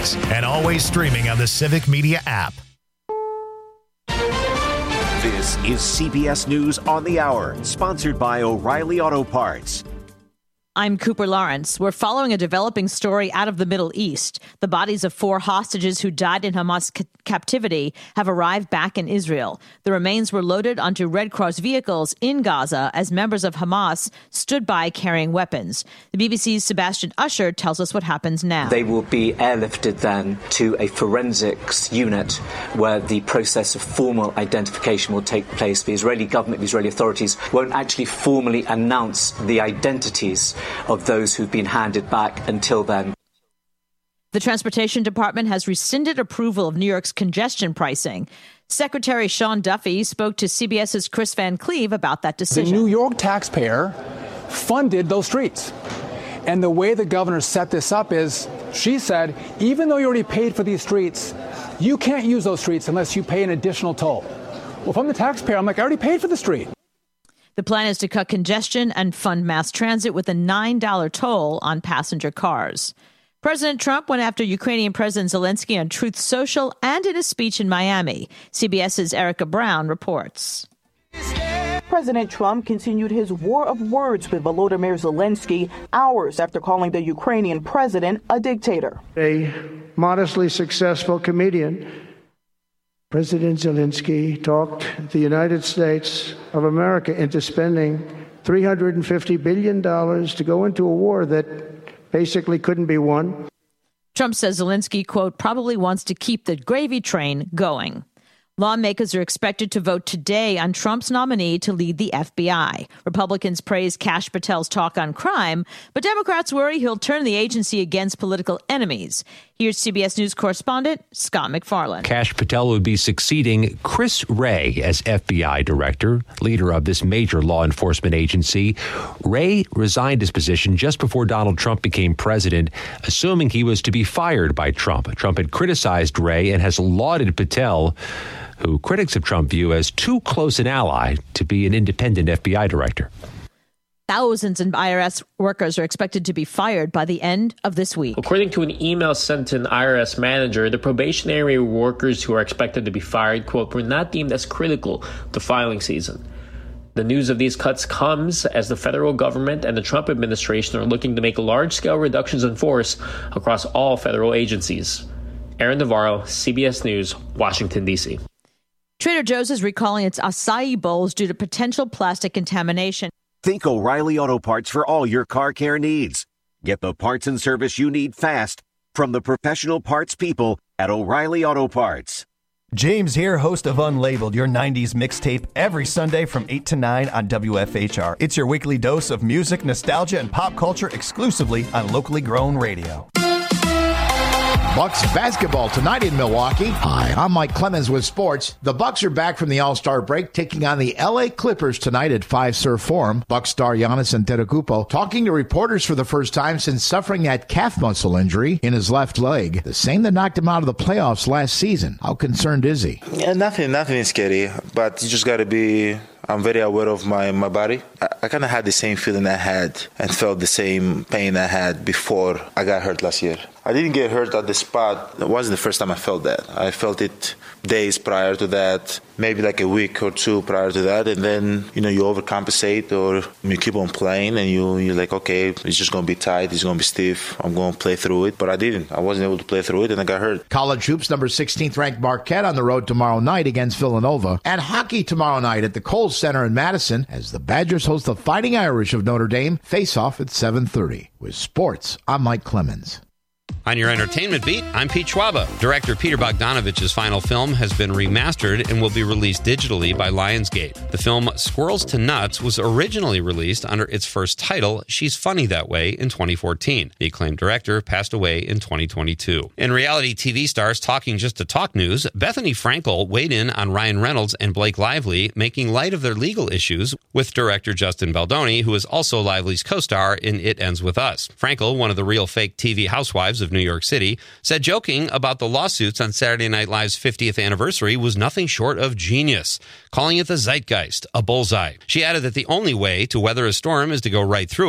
mornings and always streaming on the Civic Media app. This is CBS News on the Hour, sponsored by O'Reilly Auto Parts. I'm Cooper Lawrence. We're following a developing story out of the Middle East. The bodies of 4 hostages who died in Hamas captivity have arrived back in Israel. The remains were loaded onto Red Cross vehicles in Gaza as members of Hamas stood by carrying weapons. The BBC's Sebastian Usher tells us what happens now. They will be airlifted then to a forensics unit where the process of formal identification will take place. The Israeli government, the Israeli authorities won't actually formally announce the identities of those who've been handed back until then. The Transportation Department has rescinded approval of New York's congestion pricing. Secretary Sean Duffy spoke to CBS's Chris Van Cleve about that decision. The New York taxpayer funded those streets. And the way the governor set this up is, she said, even though you already paid for these streets, you can't use those streets unless you pay an additional toll. Well, if I'm the taxpayer, I'm like, I already paid for the street. The plan is to cut congestion and fund mass transit with a $9 toll on passenger cars. President Trump went after Ukrainian President Zelensky on Truth Social and in a speech in Miami. CBS's Erica Brown reports. President Trump continued his war of words with Volodymyr Zelensky hours after calling the Ukrainian president a dictator. A modestly successful comedian, President Zelensky talked the United States of America into spending $350 billion to go into a war that basically couldn't be won. Trump says Zelensky, quote, probably wants to keep the gravy train going. Lawmakers are expected to vote today on Trump's nominee to lead the FBI. Republicans praise Kash Patel's talk on crime, but Democrats worry he'll turn the agency against political enemies. Here's CBS News correspondent Scott McFarland. Kash Patel would be succeeding Chris Wray as FBI director, leader of this major law enforcement agency. Wray resigned his position just before Donald Trump became president, assuming he was to be fired by Trump. Trump had criticized Wray and has lauded Patel, who critics of Trump view as too close an ally to be an independent FBI director. Thousands of IRS workers are expected to be fired by the end of this week. According to an email sent to an IRS manager, the probationary workers who are expected to be fired, quote, were not deemed as critical to filing season. The news of these cuts comes as the federal government and the Trump administration are looking to make large-scale reductions in force across all federal agencies. Aaron Navarro, CBS News, Washington, D.C. Trader Joe's is recalling its acai bowls due to potential plastic contamination. Think O'Reilly Auto Parts for all your car care needs. Get the parts and service you need fast from the professional parts people at O'Reilly Auto Parts. James here, host of Unlabeled, your 90s mixtape, every Sunday from 8 to 9 on WFHR. It's your weekly dose of music, nostalgia, and pop culture exclusively on locally grown radio. Bucks basketball tonight in Milwaukee. Hi, I'm Mike Clemens with sports. The Bucks are back from the All-Star break, taking on the LA Clippers tonight at Fiserv Forum. Bucks star Giannis Antetokounmpo talking to reporters for the first time since suffering that calf muscle injury in his left leg, the same that knocked him out of the playoffs last season. How concerned is he? Yeah, nothing is scary, but you just got to be... I'm very aware of my body. I kind of had the same feeling I had and felt the same pain I had before I got hurt last year. I didn't get hurt at the spot. It wasn't the first time I felt that. I felt it days prior to that, maybe like a week or two prior to that, and then, you overcompensate or you keep on playing and you're like, okay, it's just going to be tight, it's going to be stiff, I'm going to play through it. But I didn't. I wasn't able to play through it and I got hurt. College hoops, number 16th ranked Marquette on the road tomorrow night against Villanova. And hockey tomorrow night at the Kohl's Center in Madison as the Badgers host the Fighting Irish of Notre Dame. Face off at 7:30. With sports, I'm Mike Clemens. On your entertainment beat, I'm Pete Schwaba. Director Peter Bogdanovich's final film has been remastered and will be released digitally by Lionsgate. The film Squirrels to Nuts was originally released under its first title, She's Funny That Way, in 2014. The acclaimed director passed away in 2022. In reality TV stars talking just to talk news, Bethany Frankel weighed in on Ryan Reynolds and Blake Lively, making light of their legal issues with director Justin Baldoni, who is also Lively's co-star in It Ends With Us. Frankel, one of the real fake TV housewives of New York City, said joking about the lawsuits on Saturday Night Live's 50th anniversary was nothing short of genius, calling it the zeitgeist, a bullseye. She added that the only way to weather a storm is to go right through it.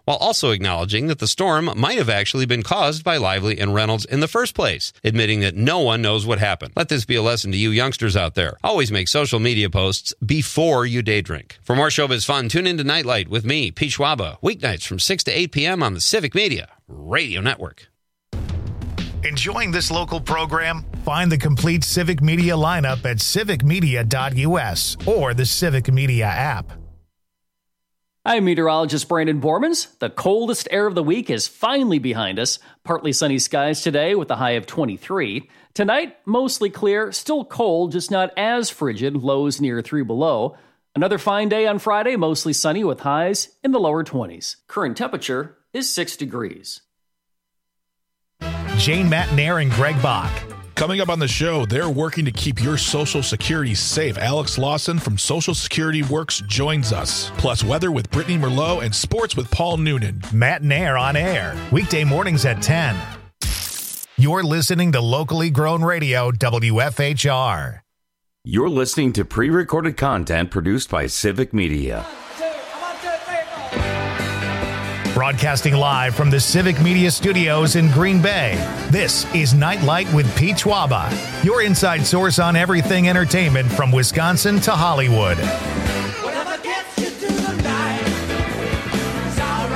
while also acknowledging that the storm might have actually been caused by Lively and Reynolds in the first place, admitting that no one knows what happened. Let this be a lesson to you youngsters out there. Always make social media posts before you day drink. For more showbiz fun, tune into Nightlight with me, Pete Schwaba, weeknights from 6 to 8 p.m. on the Civic Media Radio Network. Enjoying this local program? Find the complete Civic Media lineup at civicmedia.us or the Civic Media app. I'm meteorologist Brandon Bormans. The coldest air of the week is finally behind us. Partly sunny skies today with a high of 23. Tonight, mostly clear, still cold, just not as frigid, lows near 3 below. Another fine day on Friday, mostly sunny with highs in the lower 20s. Current temperature is 6 degrees. Jane Matnair and Greg Bach. Coming up on the show, they're working to keep your Social Security safe. Alex Lawson from Social Security Works joins us. Plus weather with Brittany Merlot and sports with Paul Noonan. Matnair on air, weekday mornings at 10. You're listening to locally grown radio, WFHR. You're listening to pre-recorded content produced by Civic Media. Broadcasting live from the Civic Media Studios in Green Bay, this is Nightlight with Pete Schwaba, your inside source on everything entertainment from Wisconsin to Hollywood. Whatever gets you through the night, it's all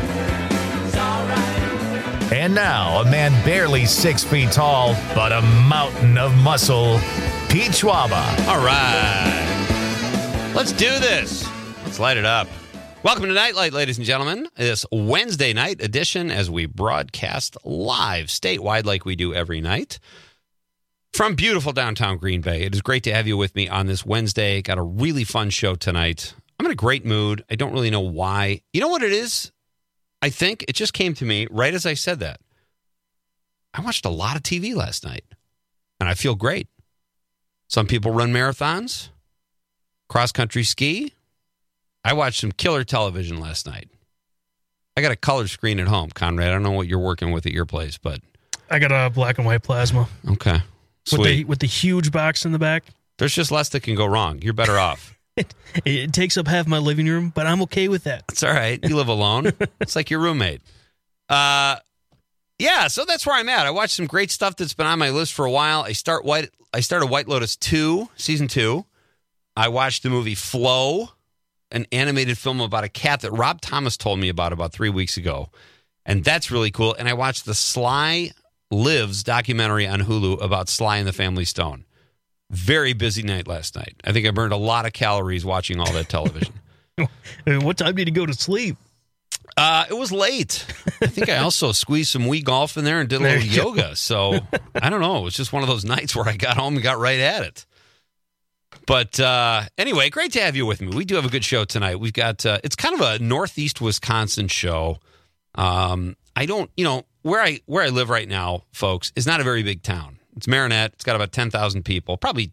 right. And now, a man barely 6 feet tall, but a mountain of muscle, Pete Schwaba. All right. Let's do this. Let's light it up. Welcome to Nightlight, ladies and gentlemen. This Wednesday night edition as we broadcast live statewide like we do every night from beautiful downtown Green Bay. It is great to have you with me on this Wednesday. Got a really fun show tonight. I'm in a great mood. I don't really know why. You know what it is? I think it just came to me right as I said that. I watched a lot of TV last night, and I feel great. Some people run marathons, cross-country ski. I watched some killer television last night. I got a color screen at home, Conrad. I don't know what you're working with at your place, but I got a black and white plasma. Okay. Sweet. With the huge box in the back. There's just less that can go wrong. You're better off. It takes up half my living room, but I'm okay with that. It's all right. You live alone. It's like your roommate. Yeah, so that's where I'm at. I watched some great stuff that's been on my list for a while. I started White Lotus 2, Season 2. I watched the movie Flow, an animated film about a cat that Rob Thomas told me about 3 weeks ago. And that's really cool. And I watched the Sly Lives documentary on Hulu about Sly and the Family Stone. Very busy night last night. I think I burned a lot of calories watching all that television. What time did you go to sleep? It was late. I think I also squeezed some Wii golf in there and did a little yoga. So I don't know. It was just one of those nights where I got home and got right at it. But anyway, great to have you with me. We do have a good show tonight. We've got, it's kind of a Northeast Wisconsin show. I don't, where I live right now, folks, is not a very big town. It's Marinette. It's got about 10,000 people, probably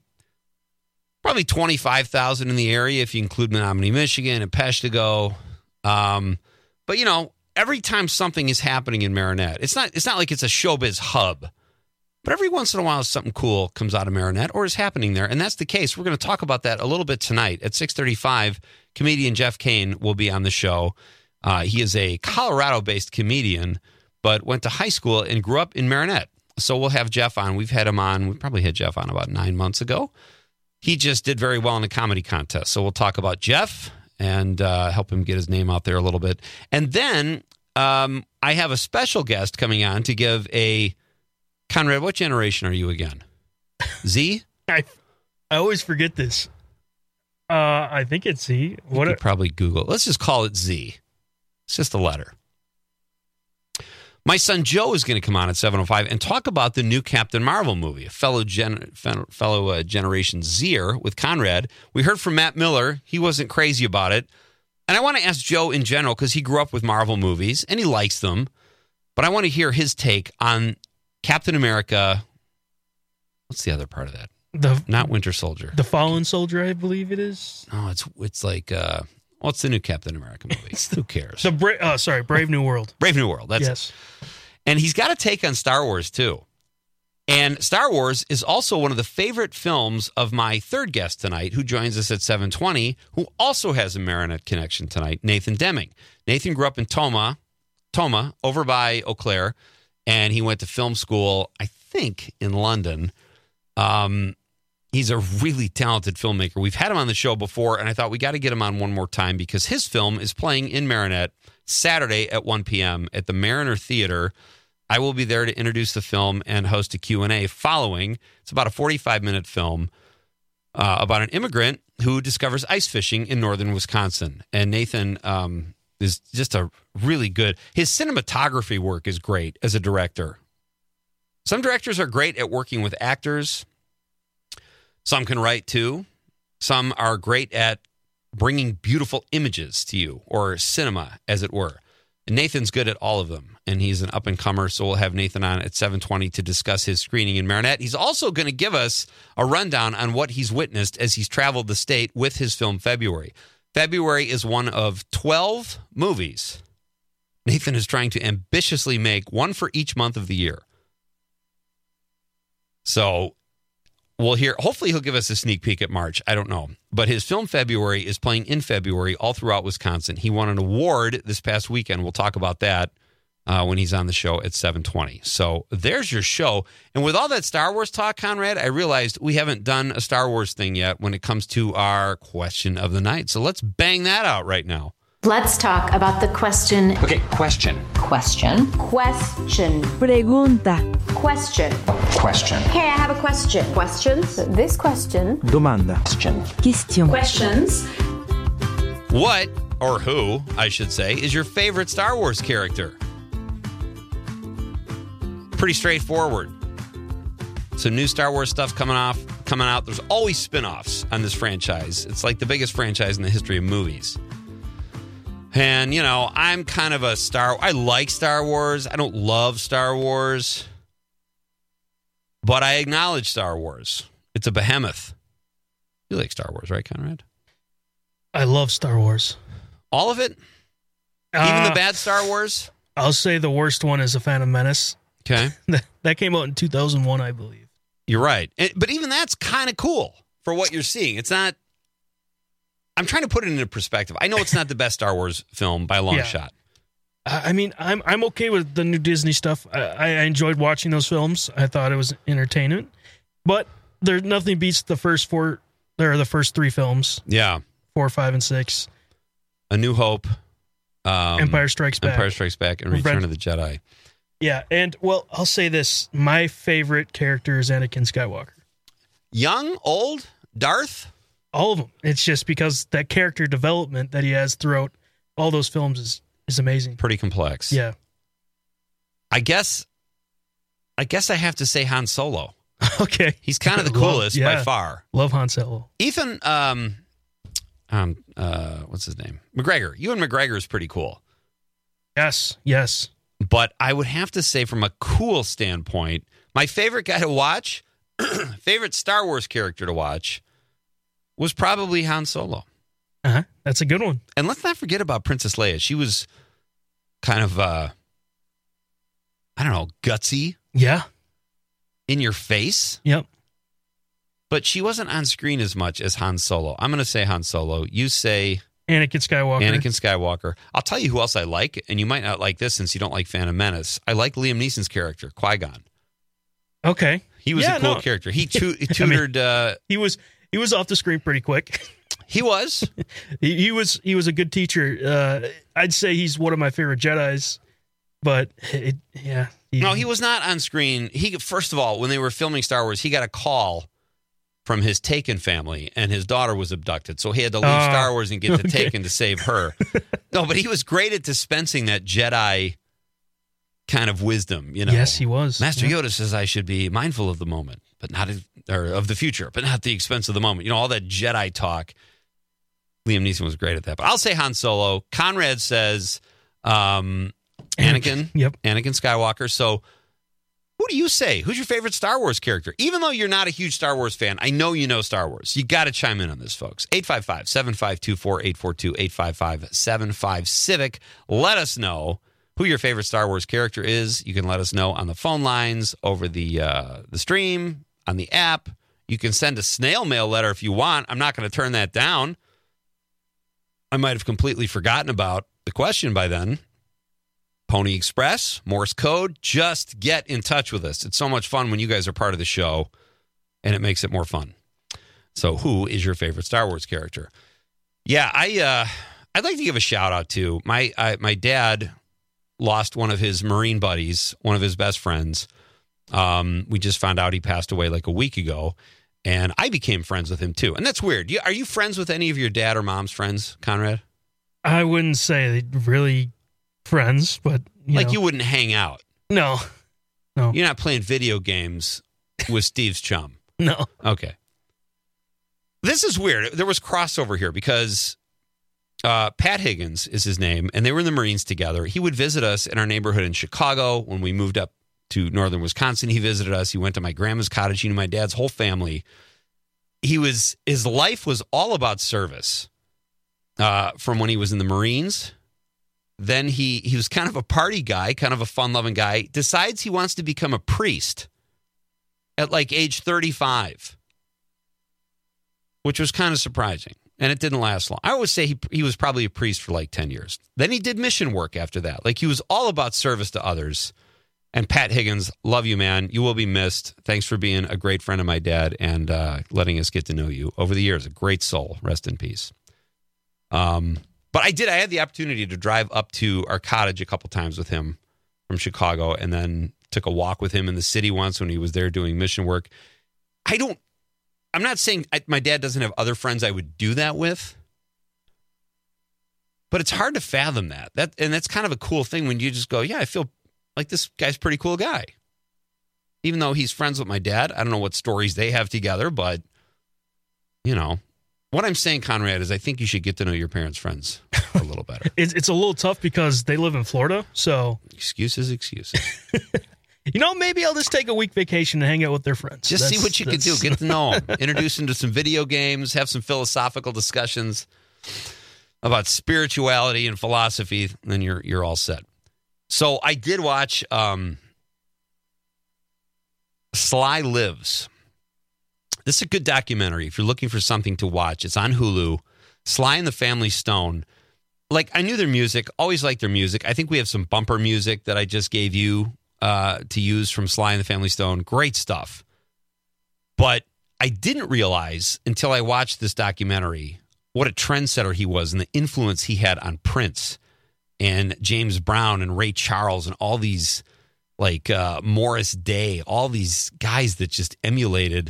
25,000 in the area if you include Menominee, Michigan and Peshtigo. But every time something is happening in Marinette, it's not like it's a showbiz hub. But every once in a while, something cool comes out of Marinette or is happening there, and that's the case. We're going to talk about that a little bit tonight. At 6:35, comedian Jeff Kane will be on the show. He is a Colorado-based comedian, but went to high school and grew up in Marinette. So we'll have Jeff on. We've had him on. We probably had Jeff on about 9 months ago. He just did very well in a comedy contest. So we'll talk about Jeff and help him get his name out there a little bit. And then I have a special guest coming on to give a... Conrad, what generation are you again? Z? I always forget this. I think it's Z. You could probably Google it. Let's just call it Z. It's just a letter. My son Joe is going to come on at 7:05 and talk about the new Captain Marvel movie, a fellow Generation Zer with Conrad. We heard from Matt Miller. He wasn't crazy about it. And I want to ask Joe in general, because he grew up with Marvel movies and he likes them. But I want to hear his take on Captain America. What's the other part of that? Not Winter Soldier. The Fallen Soldier, I believe it is. No, it's like what's the new Captain America movie? Who cares? Brave New World. Brave New World. That's yes. It. And he's got a take on Star Wars too. And Star Wars is also one of the favorite films of my third guest tonight, who joins us at 7:20, who also has a Marinette connection tonight, Nathan Deming. Nathan grew up in Toma, over by Eau Claire, and he went to film school, I think, in London. He's a really talented filmmaker. We've had him on the show before, and I thought we got to get him on one more time because his film is playing in Marinette Saturday at 1 p.m. at the Mariner Theater. I will be there to introduce the film and host a Q&A following. It's about a 45-minute film about an immigrant who discovers ice fishing in northern Wisconsin. And Nathan is just a really good... His cinematography work is great as a director. Some directors are great at working with actors. Some can write, too. Some are great at bringing beautiful images to you, or cinema, as it were. And Nathan's good at all of them, and he's an up-and-comer, so we'll have Nathan on at 7:20 to discuss his screening in Marinette. He's also going to give us a rundown on what he's witnessed as he's traveled the state with his film February. February is one of 12 movies Nathan is trying to ambitiously make, one for each month of the year. So we'll hear, hopefully he'll give us a sneak peek at March. I don't know. But his film February is playing in February all throughout Wisconsin. He won an award this past weekend. We'll talk about that when he's on the show at 7:20. So there's your show. And with all that Star Wars talk, Conrad, I realized we haven't done a Star Wars thing yet when it comes to our question of the night. So let's bang that out right now. Let's talk about the question. Okay, question. Question. Question. Pregunta. Question. Question. Hey, I have a question. Questions? This question. Domanda. Question. Questions. What, or who, I should say, is your favorite Star Wars character? Pretty straightforward. Some new Star Wars stuff coming out. There's always spin-offs on this franchise. It's like the biggest franchise in the history of movies. And, you know, I'm kind of I like Star Wars. I don't love Star Wars. But I acknowledge Star Wars. It's a behemoth. You like Star Wars, right, Conrad? I love Star Wars. All of it? Even the bad Star Wars? I'll say the worst one is The Phantom Menace. Okay. That came out in 2001, I believe. You're right. But even that's kind of cool for what you're seeing. It's not... I'm trying to put it into perspective. I know it's not the best Star Wars film by a long shot. I mean, I'm okay with the new Disney stuff. I enjoyed watching those films. I thought it was entertainment. But there's nothing beats the first four. There are the first three films. Yeah. 4, 5, and 6. A New Hope. Empire Strikes Back. Empire Strikes Back and Return of the Jedi. Yeah, and, well, I'll say this. My favorite character is Anakin Skywalker. Young? Old? Darth? All of them. It's just because that character development that he has throughout all those films is amazing. Pretty complex. Yeah. I guess I have to say Han Solo. Okay. He's kind of the coolest by far. Love Han Solo. Ethan, what's his name? McGregor. Ewan McGregor is pretty cool. Yes. But I would have to say from a cool standpoint, my favorite guy to watch, favorite Star Wars character to watch, was probably Han Solo. Uh-huh. That's a good one. And let's not forget about Princess Leia. She was kind of, gutsy. Yeah. In your face. Yep. But she wasn't on screen as much as Han Solo. I'm going to say Han Solo. You say... Anakin Skywalker. I'll tell you who else I like, and you might not like this since you don't like Phantom Menace. I like Liam Neeson's character, Qui-Gon. Okay. He was a cool character. He tutored... He was off the screen pretty quick. He was. he was a good teacher. I'd say he's one of my favorite Jedis, but No, he was not on screen. First of all, when they were filming Star Wars, he got a call from his Taken family, and his daughter was abducted. So he had to leave Star Wars and get to Taken to save her. No, but he was great at dispensing that Jedi kind of wisdom, you know. Yes, he was. Master Yoda says I should be mindful of the moment, but not of the future, but not at the expense of the moment. You know, all that Jedi talk. Liam Neeson was great at that. But I'll say Han Solo. Conrad says Anakin. Yep. Anakin Skywalker. So who do you say? Who's your favorite Star Wars character? Even though you're not a huge Star Wars fan, I know you know Star Wars. You got to chime in on this, folks. 855-752-4842, 855-75-CIVIC. Let us know who your favorite Star Wars character is. You can let us know on the phone lines, over the stream, on the app. You can send a snail mail letter if you want. I'm not going to turn that down. I might have completely forgotten about the question by then. Pony Express, Morse code, just get in touch with us. It's so much fun when you guys are part of the show, and it makes it more fun. So who is your favorite Star Wars character? Yeah, I'd like to give a shout out to my dad. Lost one of his Marine buddies, one of his best friends. We just found out he passed away like a week ago, and I became friends with him too. And that's weird. Are you friends with any of your dad or mom's friends, Conrad? I wouldn't say really friends, but you wouldn't hang out. No. You're not playing video games with Steve's chum. No. Okay. This is weird. There was crossover here because Pat Higgins is his name, and they were in the Marines together. He would visit us in our neighborhood in Chicago. When we moved up to northern Wisconsin, he visited us. He went to my grandma's cottage. He knew my dad's whole family. His life was all about service from when he was in the Marines. Then he was kind of a party guy, kind of a fun-loving guy. Decides he wants to become a priest at like age 35, which was kind of surprising. And it didn't last long. I always say he was probably a priest for like 10 years. Then he did mission work after that. Like he was all about service to others. And Pat Higgins, love you, man. You will be missed. Thanks for being a great friend of my dad and letting us get to know you over the years. A great soul. Rest in peace. But I had the opportunity to drive up to our cottage a couple times with him from Chicago, and then took a walk with him in the city once when he was there doing mission work. I'm not saying my dad doesn't have other friends I would do that with, but it's hard to fathom that. And that's kind of a cool thing when you just go, yeah, I feel like this guy's a pretty cool guy. Even though he's friends with my dad, I don't know what stories they have together, but, what I'm saying, Conrad, is I think you should get to know your parents' friends a little better. It's a little tough because they live in Florida, so... Excuses. Maybe I'll just take a week vacation and hang out with their friends. Just see what you can do. Get to know them. Introduce them to some video games. Have some philosophical discussions about spirituality and philosophy. And then you're all set. So I did watch Sly Lives. This is a good documentary. If you're looking for something to watch, it's on Hulu. Sly and the Family Stone. Like, I knew their music. Always liked their music. I think we have some bumper music that I just gave you to use from Sly and the Family Stone. Great stuff. But I didn't realize until I watched this documentary what a trendsetter he was and the influence he had on Prince and James Brown and Ray Charles and all these, like Morris Day, all these guys that just emulated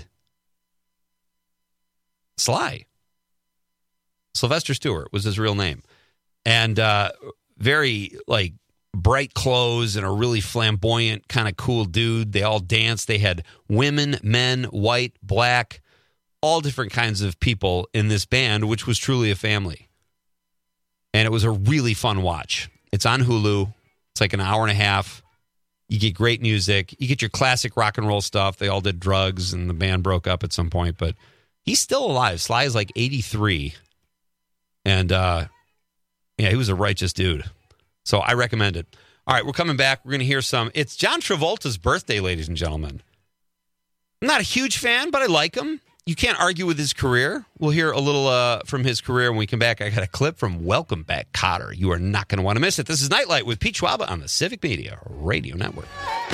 Sly. Sylvester Stewart was his real name. And very, bright clothes and a really flamboyant, kind of cool dude. They all danced. They had women, men, white, black, all different kinds of people in this band, which was truly a family. And it was a really fun watch. It's on Hulu. It's like an hour and a half. You get great music. You get your classic rock and roll stuff. They all did drugs and the band broke up at some point, but he's still alive. Sly is like 83. And he was a righteous dude. So I recommend it. All right, we're coming back. We're going to hear some. It's John Travolta's birthday, ladies and gentlemen. I'm not a huge fan, but I like him. You can't argue with his career. We'll hear a little from his career when we come back. I got a clip from Welcome Back, Kotter. You are not going to want to miss it. This is Nightlight with Pete Schwaba on the Civic Media Radio Network.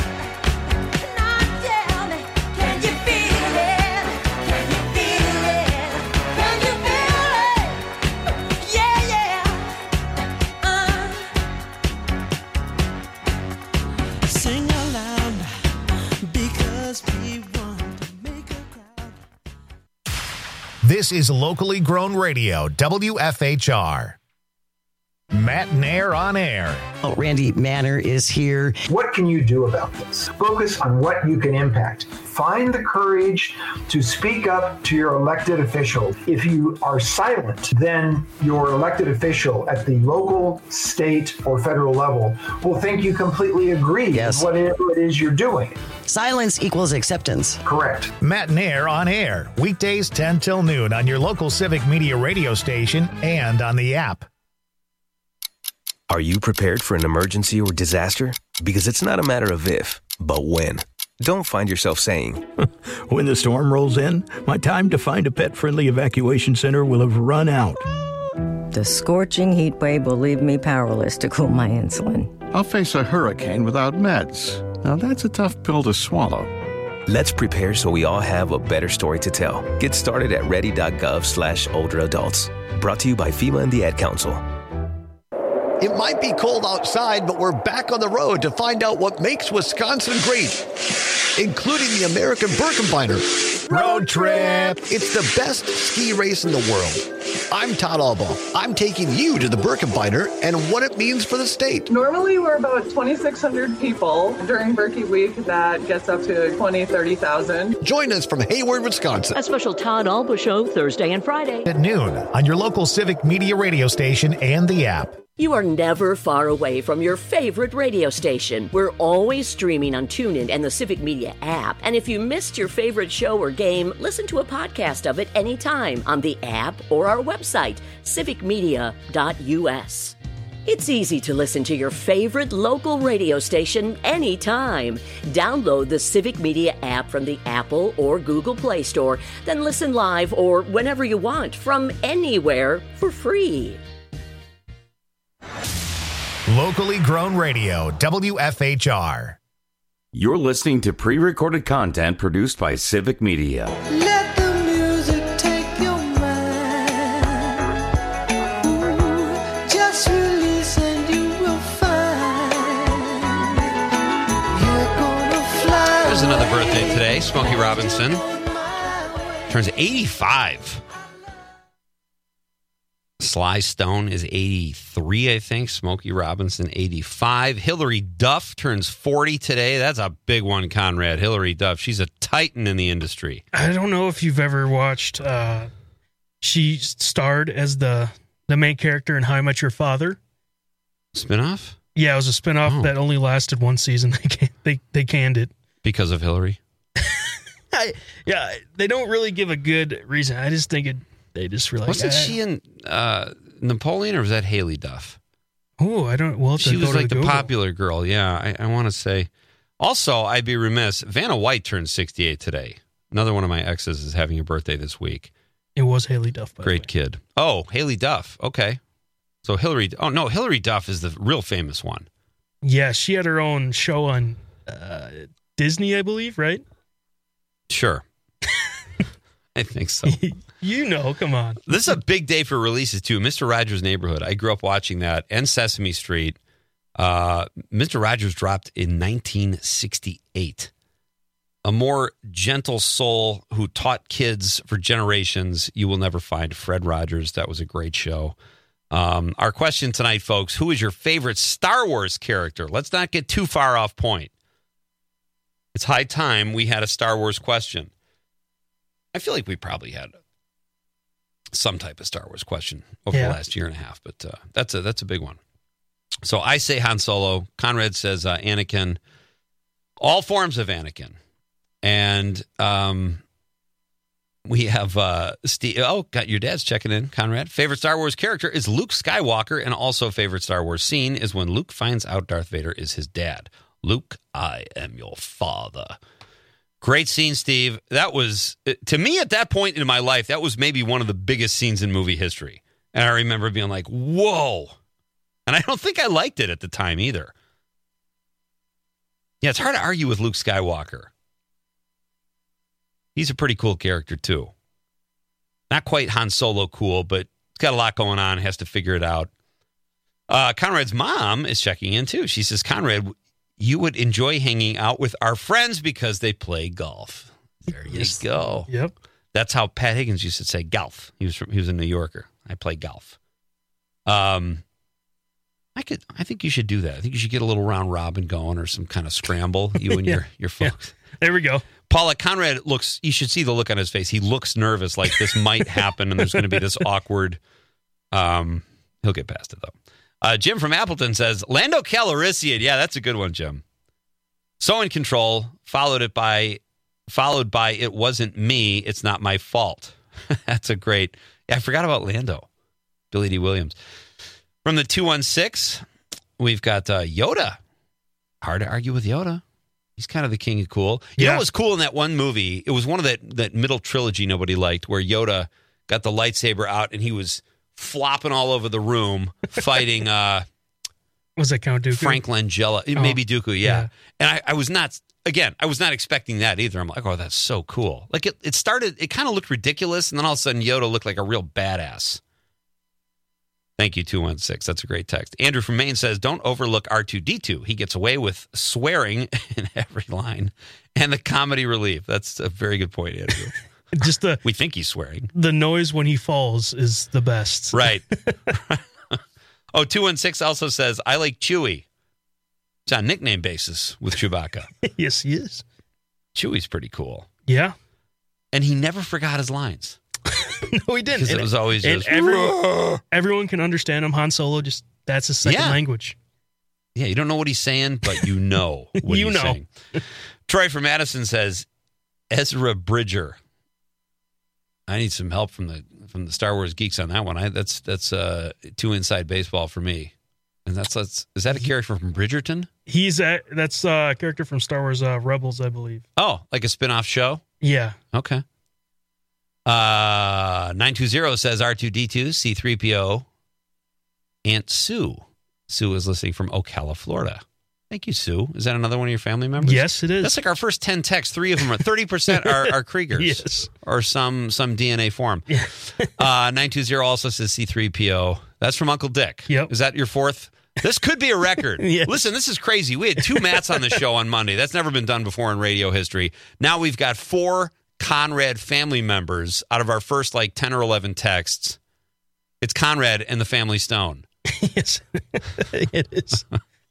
This is locally grown radio, WFHR. Matt Nair on air. Oh, Randy Manner is here. What can you do about this? Focus on what you can impact. Find the courage to speak up to your elected official. If you are silent, then your elected official at the local, state, or federal level will think you completely agree with whatever it is you're doing. Silence equals acceptance. Correct. Matt Nair on air, weekdays 10 till noon on your local Civic Media radio station and on the app. Are you prepared for an emergency or disaster? Because it's not a matter of if, but when. Don't find yourself saying, when the storm rolls in, my time to find a pet-friendly evacuation center will have run out. The scorching heat wave will leave me powerless to cool my insulin. I'll face a hurricane without meds. Now that's a tough pill to swallow. Let's prepare so we all have a better story to tell. Get started at ready.gov/older adults. Brought to you by FEMA and the Ad Council. It might be cold outside, but we're back on the road to find out what makes Wisconsin great, including the American Birkebeiner Road Trip. It's the best ski race in the world. I'm Todd Albaugh. I'm taking you to the Birkebeiner and what it means for the state. Normally, we're about 2,600 people. During Birkie Week, that gets up to 20,000, 30,000. Join us from Hayward, Wisconsin. A special Todd Albaugh show Thursday and Friday At noon on your local Civic Media radio station and the app. You are never far away from your favorite radio station. We're always streaming on TuneIn and the Civic Media app. And if you missed your favorite show or game, listen to a podcast of it anytime on the app or our website, civicmedia.us. It's easy to listen to your favorite local radio station anytime. Download the Civic Media app from the Apple or Google Play Store, then listen live or whenever you want from anywhere for free. Locally grown radio, WFHR. You're listening to pre-recorded content produced by Civic Media. Let the music take your mind. Ooh, just release and you will find you're gonna fly. There's another birthday today. Smokey Robinson turns 85. Sly Stone is 83, I think. Smokey Robinson, 85. Hillary Duff turns 40 today. That's a big one, Conrad. Hillary Duff. She's a titan in the industry. I don't know if you've ever watched. She starred as the main character in How I Met Your Father. Spinoff? Yeah, it was a spinoff that only lasted one season. They canned it because of Hillary. They don't really give a good reason. I just think they just realized. Wasn't she in Napoleon, or was that Haley Duff? Oh, I don't. Well, she was like the popular girl. Yeah, I want to say. Also, I'd be remiss. Vanna White turned 68 today. Another one of my exes is having a birthday this week. It was Haley Duff. Great kid. Oh, Haley Duff. Okay. So Hillary. Oh no, Hillary Duff is the real famous one. Yeah, she had her own show on Disney, I believe. Right? Sure. I think so. You know, come on. This is a big day for releases, too. Mr. Rogers' Neighborhood. I grew up watching that. And Sesame Street. Mr. Rogers dropped in 1968. A more gentle soul who taught kids for generations. You will never find Fred Rogers. That was a great show. Our question tonight, folks, who is your favorite Star Wars character? Let's not get too far off point. It's high time we had a Star Wars question. I feel like we probably had some type of Star Wars question over the last year and a half, but that's a big one. So I say Han Solo. Conrad says Anakin. All forms of Anakin. And we have Steve. Oh, got your dad's checking in, Conrad. Favorite Star Wars character is Luke Skywalker, and also favorite Star Wars scene is when Luke finds out Darth Vader is his dad. Luke, I am your father. Great scene, Steve. That was, to me at that point in my life, that was maybe one of the biggest scenes in movie history. And I remember being like, whoa. And I don't think I liked it at the time either. Yeah, it's hard to argue with Luke Skywalker. He's a pretty cool character, too. Not quite Han Solo cool, but he's got a lot going on, has to figure it out. Conrad's mom is checking in, too. She says, Conrad, you would enjoy hanging out with our friends because they play golf. There you go. Yep. That's how Pat Higgins used to say golf. He was a New Yorker. I play golf. I think you should do that. I think you should get a little round robin going or some kind of scramble, you and your folks. Yeah. There we go. Paula, Conrad you should see the look on his face. He looks nervous, like this might happen and there's going to be this awkward, he'll get past it though. Jim from Appleton says, Lando Calrissian. Yeah, that's a good one, Jim. So in Control, followed by It Wasn't Me, It's Not My Fault. That's a great, I forgot about Lando. Billy D. Williams. From the 216, We've got Yoda. Hard to argue with Yoda. He's kind of the king of cool. You know what was cool in that one movie? It was one of that middle trilogy nobody liked, where Yoda got the lightsaber out and he was flopping all over the room fighting... was that Count Dooku? Frank Langella. Maybe Dooku, yeah. And I was not expecting that either. I'm like, oh, that's so cool. Like it started, it kind of looked ridiculous, and then all of a sudden Yoda looked like a real badass. Thank you, 216. That's a great text. Andrew from Maine says, don't overlook R2-D2. He gets away with swearing in every line and the comedy relief. That's a very good point, Andrew. We think he's swearing. The noise when he falls is the best. Right. Oh, 216 also says, I like Chewie. It's on nickname basis with Chewbacca. Yes, he is. Chewie's pretty cool. Yeah. And he never forgot his lines. No, he didn't. Because it was always just... everyone can understand him. Han Solo, that's his second language. Yeah, you don't know what he's saying, but you know what he's saying. Troy from Madison says, Ezra Bridger. I need some help from the Star Wars geeks on that one. That's too inside baseball for me. And is that a character from Bridgerton? That's a character from Star Wars Rebels, I believe. Oh, like a spin-off show? Yeah. Okay. 920 says R2-D2, C-3PO, Aunt Sue. Sue is listening from Ocala, Florida. Thank you, Sue. Is that another one of your family members? Yes, it is. That's like our first 10 texts. 3 of them are 30% are Kriegers. Yes. Or some DNA form. Yeah. 920 also says C-3PO. That's from Uncle Dick. Yep. Is that your fourth? This could be a record. Yes. Listen, this is crazy. We had 2 Matts on the show on Monday. That's never been done before in radio history. Now we've got 4 Conrad family members out of our first 10 or 11 texts. It's Conrad and the Family Stone. Yes, it is.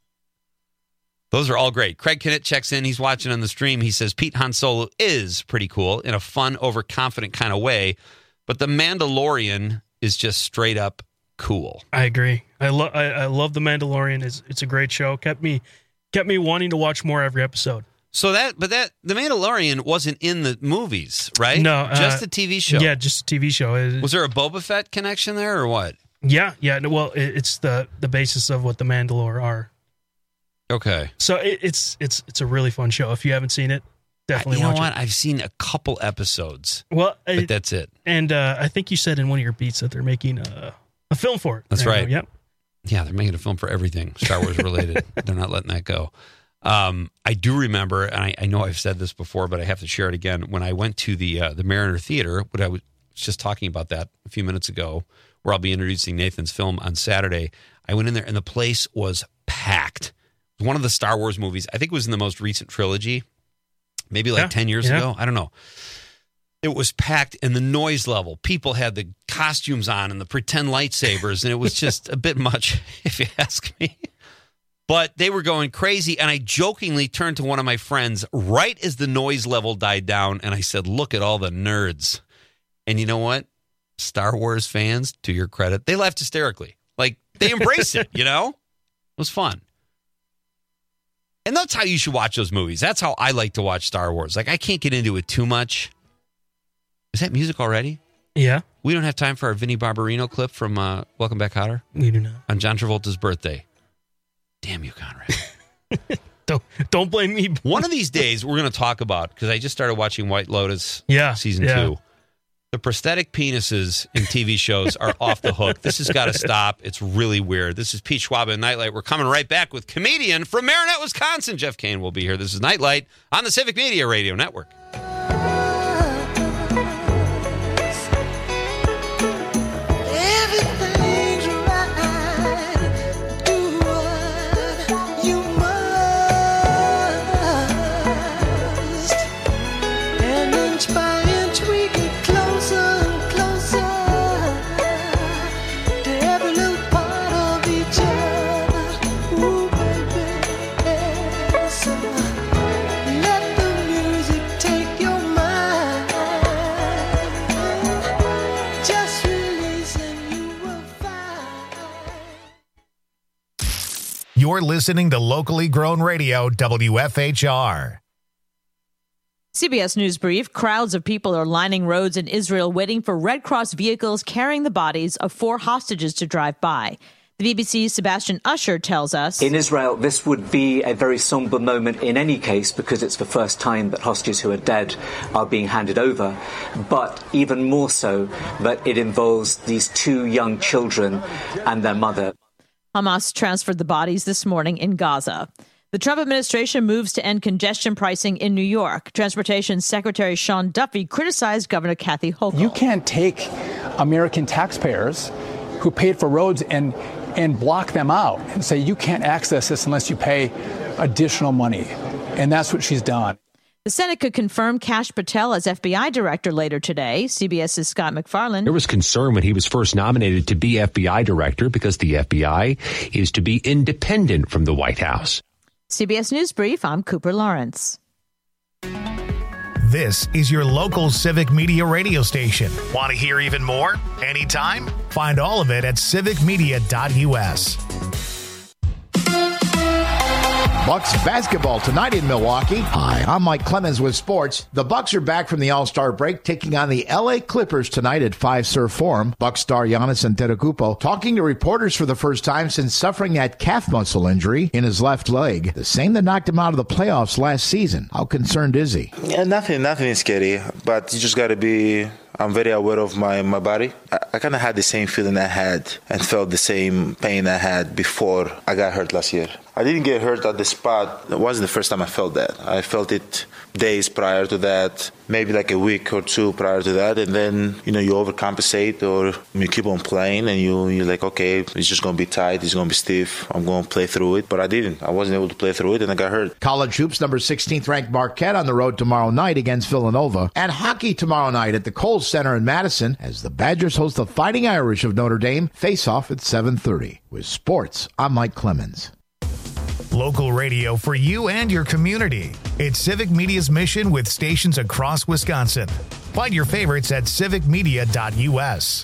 Those are all great. Craig Kennett checks in. He's watching on the stream. He says, Pete, Han Solo is pretty cool in a fun, overconfident kind of way, but The Mandalorian is just straight up cool. I agree. I love The Mandalorian. It's a great show. Kept me wanting to watch more every episode. So The Mandalorian wasn't in the movies, right? No. Just a TV show. Yeah, just a TV show. Was there a Boba Fett connection there or what? Yeah. Well, it's the basis of what the Mandalore are. Okay. So it's a really fun show. If you haven't seen it, definitely watch it. You know what? I've seen a couple episodes. Well, but that's it. And I think you said in one of your beats that they're making a film for it. That's right. Yep. Yeah, they're making a film for everything Star Wars related. They're not letting that go. I do remember, and I know I've said this before, but I have to share it again. When I went to the Mariner Theater, I was just talking about that a few minutes ago, where I'll be introducing Nathan's film on Saturday. I went in there, and the place was packed. One of the Star Wars movies, I think it was in the most recent trilogy, maybe 10 years ago. I don't know. It was packed, and the noise level, people had the costumes on and the pretend lightsabers, and it was just a bit much, if you ask me. But they were going crazy, and I jokingly turned to one of my friends right as the noise level died down, and I said, look at all the nerds. And you know what? Star Wars fans, to your credit, they laughed hysterically. They embraced it, you know? It was fun. And that's how you should watch those movies. That's how I like to watch Star Wars. I can't get into it too much. Is that music already? Yeah. We don't have time for our Vinnie Barbarino clip from Welcome Back, Kotter? We do not. On John Travolta's birthday. Damn you, Conrad. Don't blame me. One of these days, we're going to talk about, because I just started watching White Lotus season 2. The prosthetic penises in TV shows are off the hook. This has got to stop. It's really weird. This is Pete Schwab and Nightlight. We're coming right back with comedian from Marinette, Wisconsin. Jeff Kane will be here. This is Nightlight on the Civic Media Radio Network. You're listening to locally grown radio, WFHR. CBS News Brief. Crowds of people are lining roads in Israel waiting for Red Cross vehicles carrying the bodies of 4 hostages to drive by. The BBC's Sebastian Usher tells us, in Israel, this would be a very somber moment in any case because it's the first time that hostages who are dead are being handed over, but even more so that it involves these two young children and their mother. Hamas transferred the bodies this morning in Gaza. The Trump administration moves to end congestion pricing in New York. Transportation Secretary Sean Duffy criticized Governor Kathy Hochul. You can't take American taxpayers who paid for roads and block them out and say you can't access this unless you pay additional money. And that's what she's done. The Senate could confirm Kash Patel as FBI director later today. CBS's Scott McFarland. There was concern when he was first nominated to be FBI director because the FBI is to be independent from the White House. CBS News Brief, I'm Cooper Lawrence. This is your local Civic Media radio station. Want to hear even more? Anytime? Find all of it at civicmedia.us. Bucks basketball tonight in Milwaukee. Hi, I'm Mike Clemens with sports. The Bucks are back from the All-Star break, taking on the LA Clippers tonight at Fiserv Forum. Bucks star Giannis Antetokounmpo talking to reporters for the first time since suffering that calf muscle injury in his left leg, the same that knocked him out of the playoffs last season. How concerned is he? Yeah, nothing is scary, but you just got to be... I'm very aware of my body. I kind of had the same feeling I had and felt the same pain I had before I got hurt last year. I didn't get hurt at the spot. It wasn't the first time I felt that. I felt it days prior to that, maybe like a week or two prior to that, and then, you overcompensate or you keep on playing and you're like, okay, it's just going to be tight, it's going to be stiff, I'm going to play through it. But I didn't. I wasn't able to play through it and I got hurt. College hoops, number 16th ranked Marquette on the road tomorrow night against Villanova, and hockey tomorrow night at the Kohl's Center in Madison as the Badgers host the Fighting Irish of Notre Dame. Face off at 7:30. With sports, I'm Mike Clemens. Local radio for you and your community. It's Civic Media's mission with stations across Wisconsin. Find your favorites at civicmedia.us.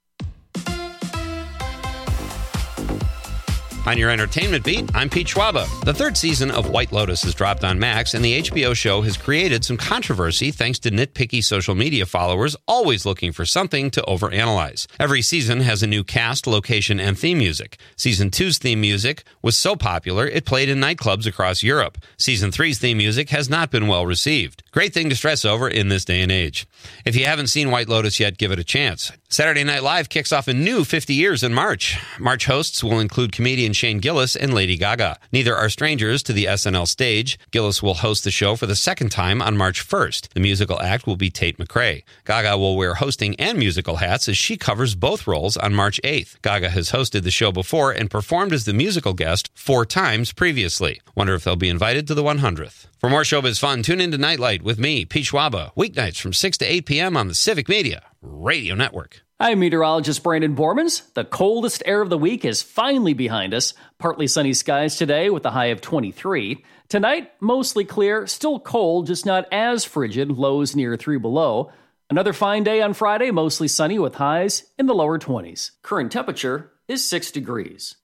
On your entertainment beat, I'm Pete Schwaba. The third season of White Lotus has dropped on Max, and the HBO show has created some controversy thanks to nitpicky social media followers always looking for something to overanalyze. Every season has a new cast, location, and theme music. Season 2's theme music was so popular, it played in nightclubs across Europe. Season 3's theme music has not been well received. Great thing to stress over in this day and age. If you haven't seen White Lotus yet, give it a chance. Saturday Night Live kicks off a new 50 years in March. March hosts will include comedian Shane Gillis and Lady Gaga. Neither are strangers to the SNL stage. Gillis will host the show for the second time on March 1st. The musical act will be Tate McRae. Gaga will wear hosting and musical hats as she covers both roles on March 8th. Gaga has hosted the show before and performed as the musical guest 4 times previously. Wonder if they'll be invited to the 100th. For more showbiz fun, tune into Nightlight with me, Pete Schwaba, weeknights from 6 to 8 p.m. on the Civic Media Radio Network. I'm meteorologist Brandon Bormans. The coldest air of the week is finally behind us. Partly sunny skies today with a high of 23. Tonight, mostly clear, still cold, just not as frigid, lows near 3 below. Another fine day on Friday, mostly sunny with highs in the lower 20s. Current temperature is 6 degrees.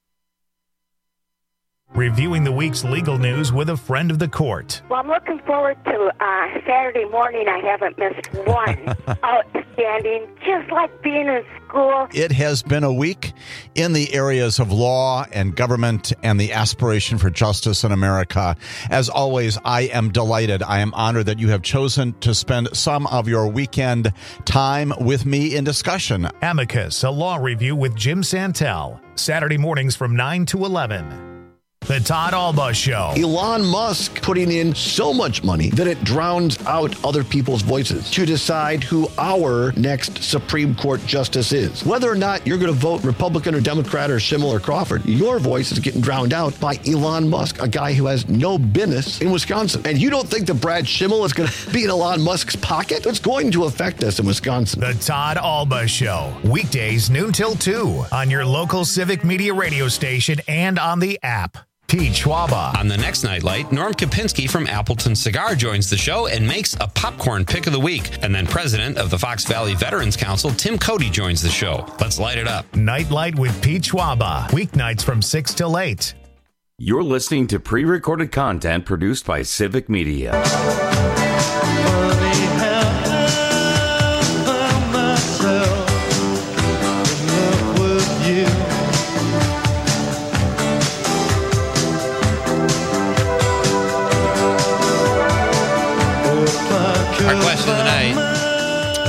Reviewing the week's legal news with a friend of the court. Well, I'm looking forward to Saturday morning. I haven't missed one. Outstanding, just like being in school. It has been a week in the areas of law and government and the aspiration for justice in America. As always, I am delighted. I am honored that you have chosen to spend some of your weekend time with me in discussion. Amicus, a law review with Jim Santel. Saturday mornings from 9 to 11. The Todd Alba Show. Elon Musk putting in so much money that it drowns out other people's voices to decide who our next Supreme Court justice is. Whether or not you're going to vote Republican or Democrat or Schimmel or Crawford, your voice is getting drowned out by Elon Musk, a guy who has no business in Wisconsin. And you don't think that Brad Schimmel is going to be in Elon Musk's pocket? It's going to affect us in Wisconsin. The Todd Alba Show. Weekdays noon till 2 on your local Civic Media radio station and on the app. Pete Schwaba. On the next Nightlight, Norm Kopinski from Appleton Cigar joins the show and makes a popcorn pick of the week. And then president of the Fox Valley Veterans Council, Tim Cody, joins the show. Let's light it up. Nightlight with Pete Schwaba. Weeknights from 6 till 8. You're listening to pre-recorded content produced by Civic Media. of the night.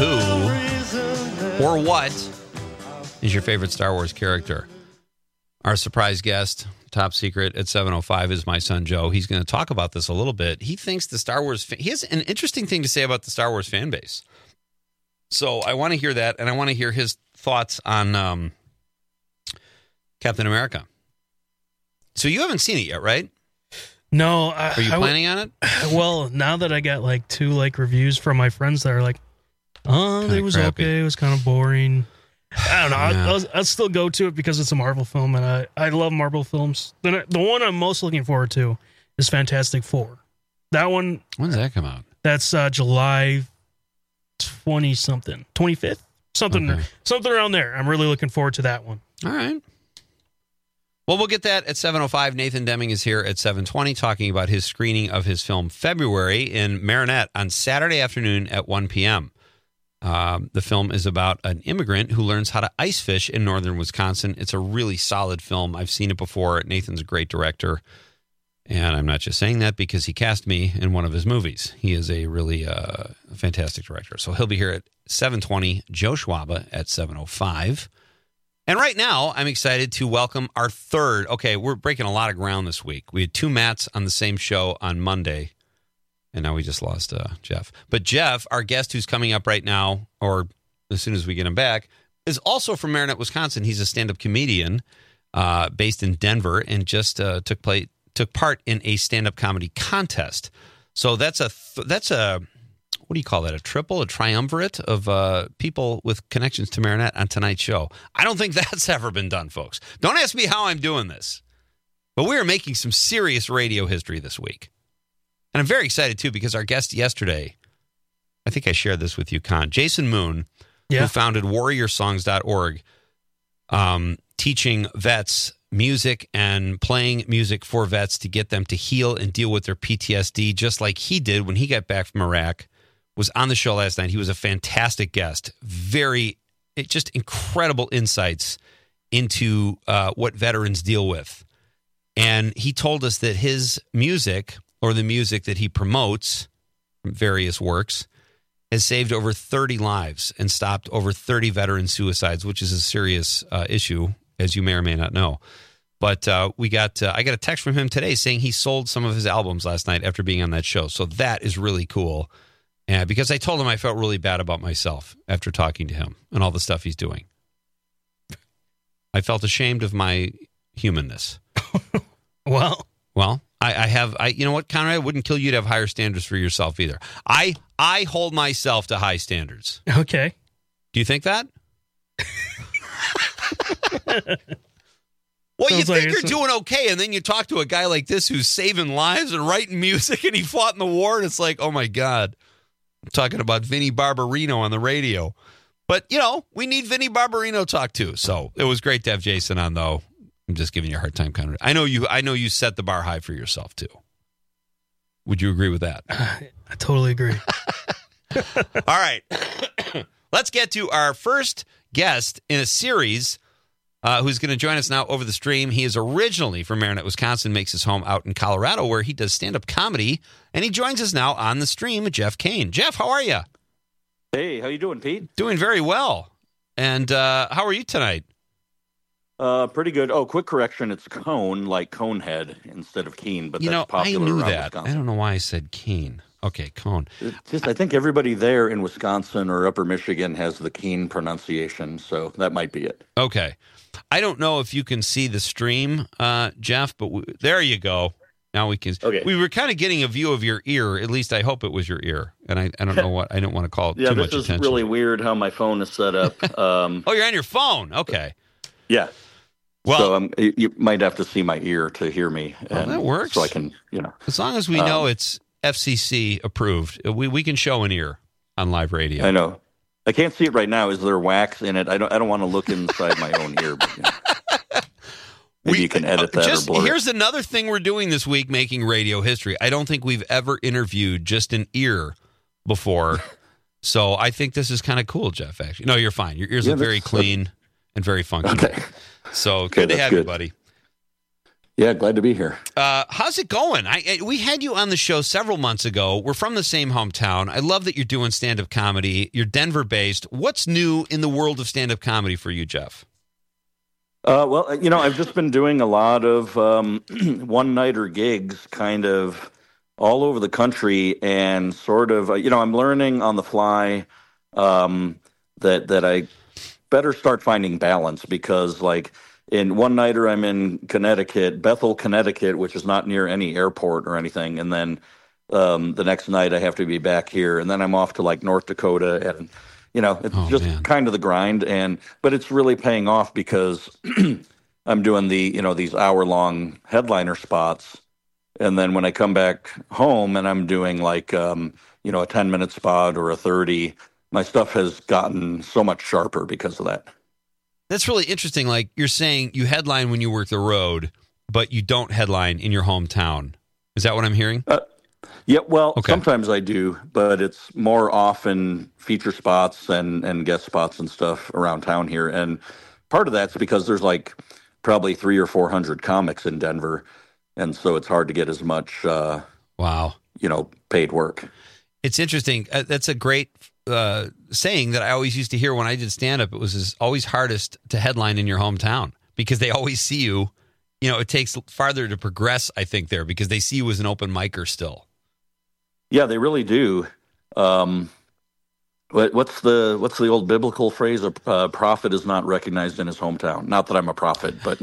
Who or what is your favorite Star Wars character? Our surprise guest, top secret at 7:05, is my son Joe. He's going to talk about this a little bit. He thinks the Star Wars... he has an interesting thing to say about the Star Wars fan base. So I want to hear that, and I want to hear his thoughts on Captain America. So you haven't seen it yet, right? No. Are you planning on it? Well, now that I got like 2 like reviews from my friends that are like, oh, it was crappy. okay. It was kind of boring. I don't know. Yeah. I'll still go to it because it's a Marvel film, and I love Marvel films. The one I'm most looking forward to is Fantastic Four. That one. When's that come out? That's July 20-something. 25th? Something around there. I'm really looking forward to that one. All right. Well, we'll get that at 7:05. Nathan Deming is here at 7:20 talking about his screening of his film February in Marinette on Saturday afternoon at 1 p.m. The film is about an immigrant who learns how to ice fish in northern Wisconsin. It's a really solid film. I've seen it before. Nathan's a great director. And I'm not just saying that because he cast me in one of his movies. He is a really fantastic director. So he'll be here at 7:20. Joe Schwaba at 7:05. And right now, I'm excited to welcome our third. Okay, we're breaking a lot of ground this week. We had 2 Matts on the same show on Monday, and now we just lost Jeff. But Jeff, our guest who's coming up right now, or as soon as we get him back, is also from Marinette, Wisconsin. He's a stand-up comedian based in Denver and just took part in a stand-up comedy contest. So that's a what do you call that? A triumvirate of people with connections to Marinette on tonight's show. I don't think that's ever been done, folks. Don't ask me how I'm doing this. But we are making some serious radio history this week. And I'm very excited, too, because our guest yesterday, I think I shared this with you, Con, Jason Moon, who founded warriorsongs.org, teaching vets music and playing music for vets to get them to heal and deal with their PTSD, just like he did when he got back from Iraq. Was on the show last night. He was a fantastic guest. Just incredible insights into what veterans deal with. And he told us that his music, or the music that he promotes from various works, has saved over 30 lives and stopped over 30 veteran suicides, which is a serious issue, as you may or may not know. But I got a text from him today saying he sold some of his albums last night after being on that show. So that is really cool. And because I told him I felt really bad about myself after talking to him and all the stuff he's doing. I felt ashamed of my humanness. Well, you know what, Conrad? I wouldn't kill you to have higher standards for yourself either. I hold myself to high standards. Okay. Do you think that? Well, you think you're doing okay, and then you talk to a guy like this who's saving lives and writing music, and he fought in the war, and it's like, oh my God. I'm talking about Vinnie Barbarino on the radio. But, we need Vinnie Barbarino talk too. So it was great to have Jason on, though. I'm just giving you a hard time, Conrad. I know you set the bar high for yourself, too. Would you agree with that? I totally agree. All right. Let's get to our first guest in a series who's going to join us now over the stream. He is originally from Marinette, Wisconsin, makes his home out in Colorado, where he does stand-up comedy, and he joins us now on the stream, Jeff Kane. Jeff, how are you? Hey, how you doing, Pete? Doing very well. And how are you tonight? Pretty good. Oh, quick correction. It's Cone, like Conehead, instead of Keene, but that's popular I knew around that. Wisconsin. I don't know why I said Keene. Okay, Cone. I think everybody there in Wisconsin or Upper Michigan has the Keene pronunciation, so that might be it. Okay. I don't know if you can see the stream, Jeff, but there you go. Now we can. Okay. We were kind of getting a view of your ear. At least I hope it was your ear. And I don't know what. I don't want to call too much attention. Yeah, this is really weird how my phone is set up. Oh, you're on your phone. Okay. Yeah. Well, so you might have to see my ear to hear me. Well, that works. So I can, As long as we know it's FCC approved, we can show an ear on live radio. I know. I can't see it right now. Is there wax in it? I don't want to look inside my own ear. But, maybe you can edit that or blur it. Here's another thing we're doing this week, making radio history. I don't think we've ever interviewed just an ear before. So I think this is kind of cool, Jeff, actually. No, you're fine. Your ears look very clean and very funky. Okay. So good to have you, buddy. Yeah, glad to be here. How's it going? We had you on the show several months ago. We're from the same hometown. I love that you're doing stand-up comedy. You're Denver-based. What's new in the world of stand-up comedy for you, Jeff? Well, I've just been doing a lot of one-nighter gigs kind of all over the country, and sort of, I'm learning on the fly that I better start finding balance, because, like, in one-nighter, I'm in Connecticut, Bethel, Connecticut, which is not near any airport or anything. And then the next night I have to be back here. And then I'm off to, like, North Dakota. And, it's kind of the grind. But it's really paying off, because I'm doing these hour-long headliner spots. And then when I come back home and I'm doing, like, a 10-minute spot or a 30, my stuff has gotten so much sharper because of that. That's really interesting. Like, you're saying you headline when you work the road, but you don't headline in your hometown. Is that what I'm hearing? Yeah, well, Sometimes I do, but it's more often feature spots and guest spots and stuff around town here. And part of that's because there's, like, probably 300 or 400 comics in Denver, and so it's hard to get as much paid work. It's interesting. That's a great saying that I always used to hear when I did stand-up. It was always hardest to headline in your hometown, because they always see you. It takes farther to progress, I think, there, because they see you as an open micer still. Yeah, they really do. What's the old biblical phrase? A prophet is not recognized in his hometown. Not that I'm a prophet, but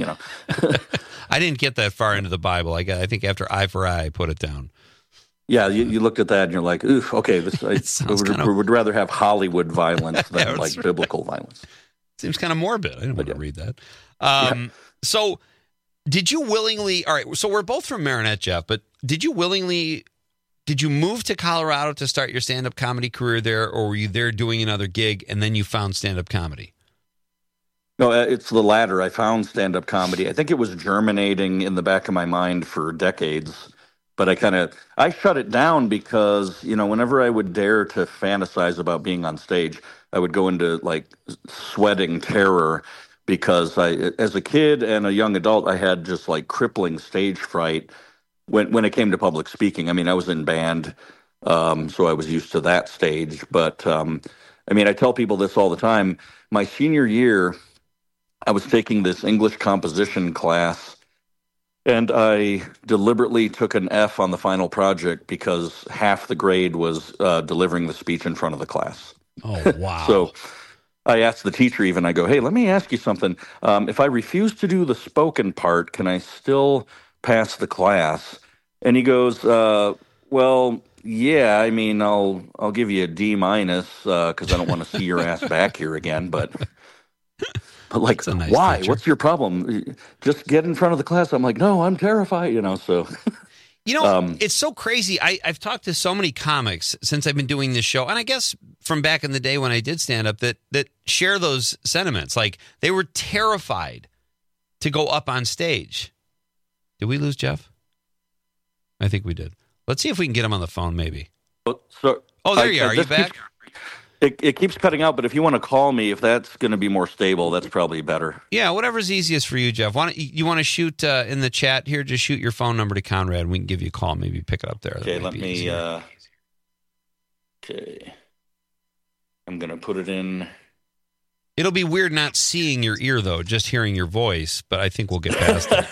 I didn't get that far into the Bible. I think after eye for eye, I put it down. Yeah, you looked at that and you're like, oof, okay, we would rather have Hollywood violence than biblical violence. Seems kind of morbid. I didn't want to read that. So did you willingly, all right, so we're both from Marinette, Jeff, but did you move to Colorado to start your stand-up comedy career there, or were you there doing another gig and then you found stand-up comedy? No, it's the latter. I found stand-up comedy. I think it was germinating in the back of my mind for decades. But I shut it down because, whenever I would dare to fantasize about being on stage, I would go into, like, sweating terror, because as a kid and a young adult, I had just, like, crippling stage fright when it came to public speaking. I mean, I was in band, so I was used to that stage. But, I tell people this all the time. My senior year, I was taking this English composition class, and I deliberately took an F on the final project because half the grade was delivering the speech in front of the class. Oh, wow. So I asked the teacher even, I go, hey, let me ask you something. If I refuse to do the spoken part, can I still pass the class? And he goes, well, yeah, I'll give you a D- because I don't want to see your ass back here again, but like, nice why? Teacher. What's your problem? Just get in front of the class. I'm like, no, I'm terrified, so. It's so crazy. I've talked to so many comics since I've been doing this show, and I guess from back in the day when I did stand-up, that share those sentiments. Like, they were terrified to go up on stage. Did we lose Jeff? I think we did. Let's see if we can get him on the phone, maybe. So, there you are. Are you back? It keeps cutting out, but if you want to call me, if that's going to be more stable, that's probably better. Yeah, whatever's easiest for you, Jeff. You want to shoot in the chat here? Just shoot your phone number to Conrad, and we can give you a call. Maybe pick it up there. Okay, let me. Okay, I'm going to put it in. It'll be weird not seeing your ear, though, just hearing your voice, but I think we'll get past it.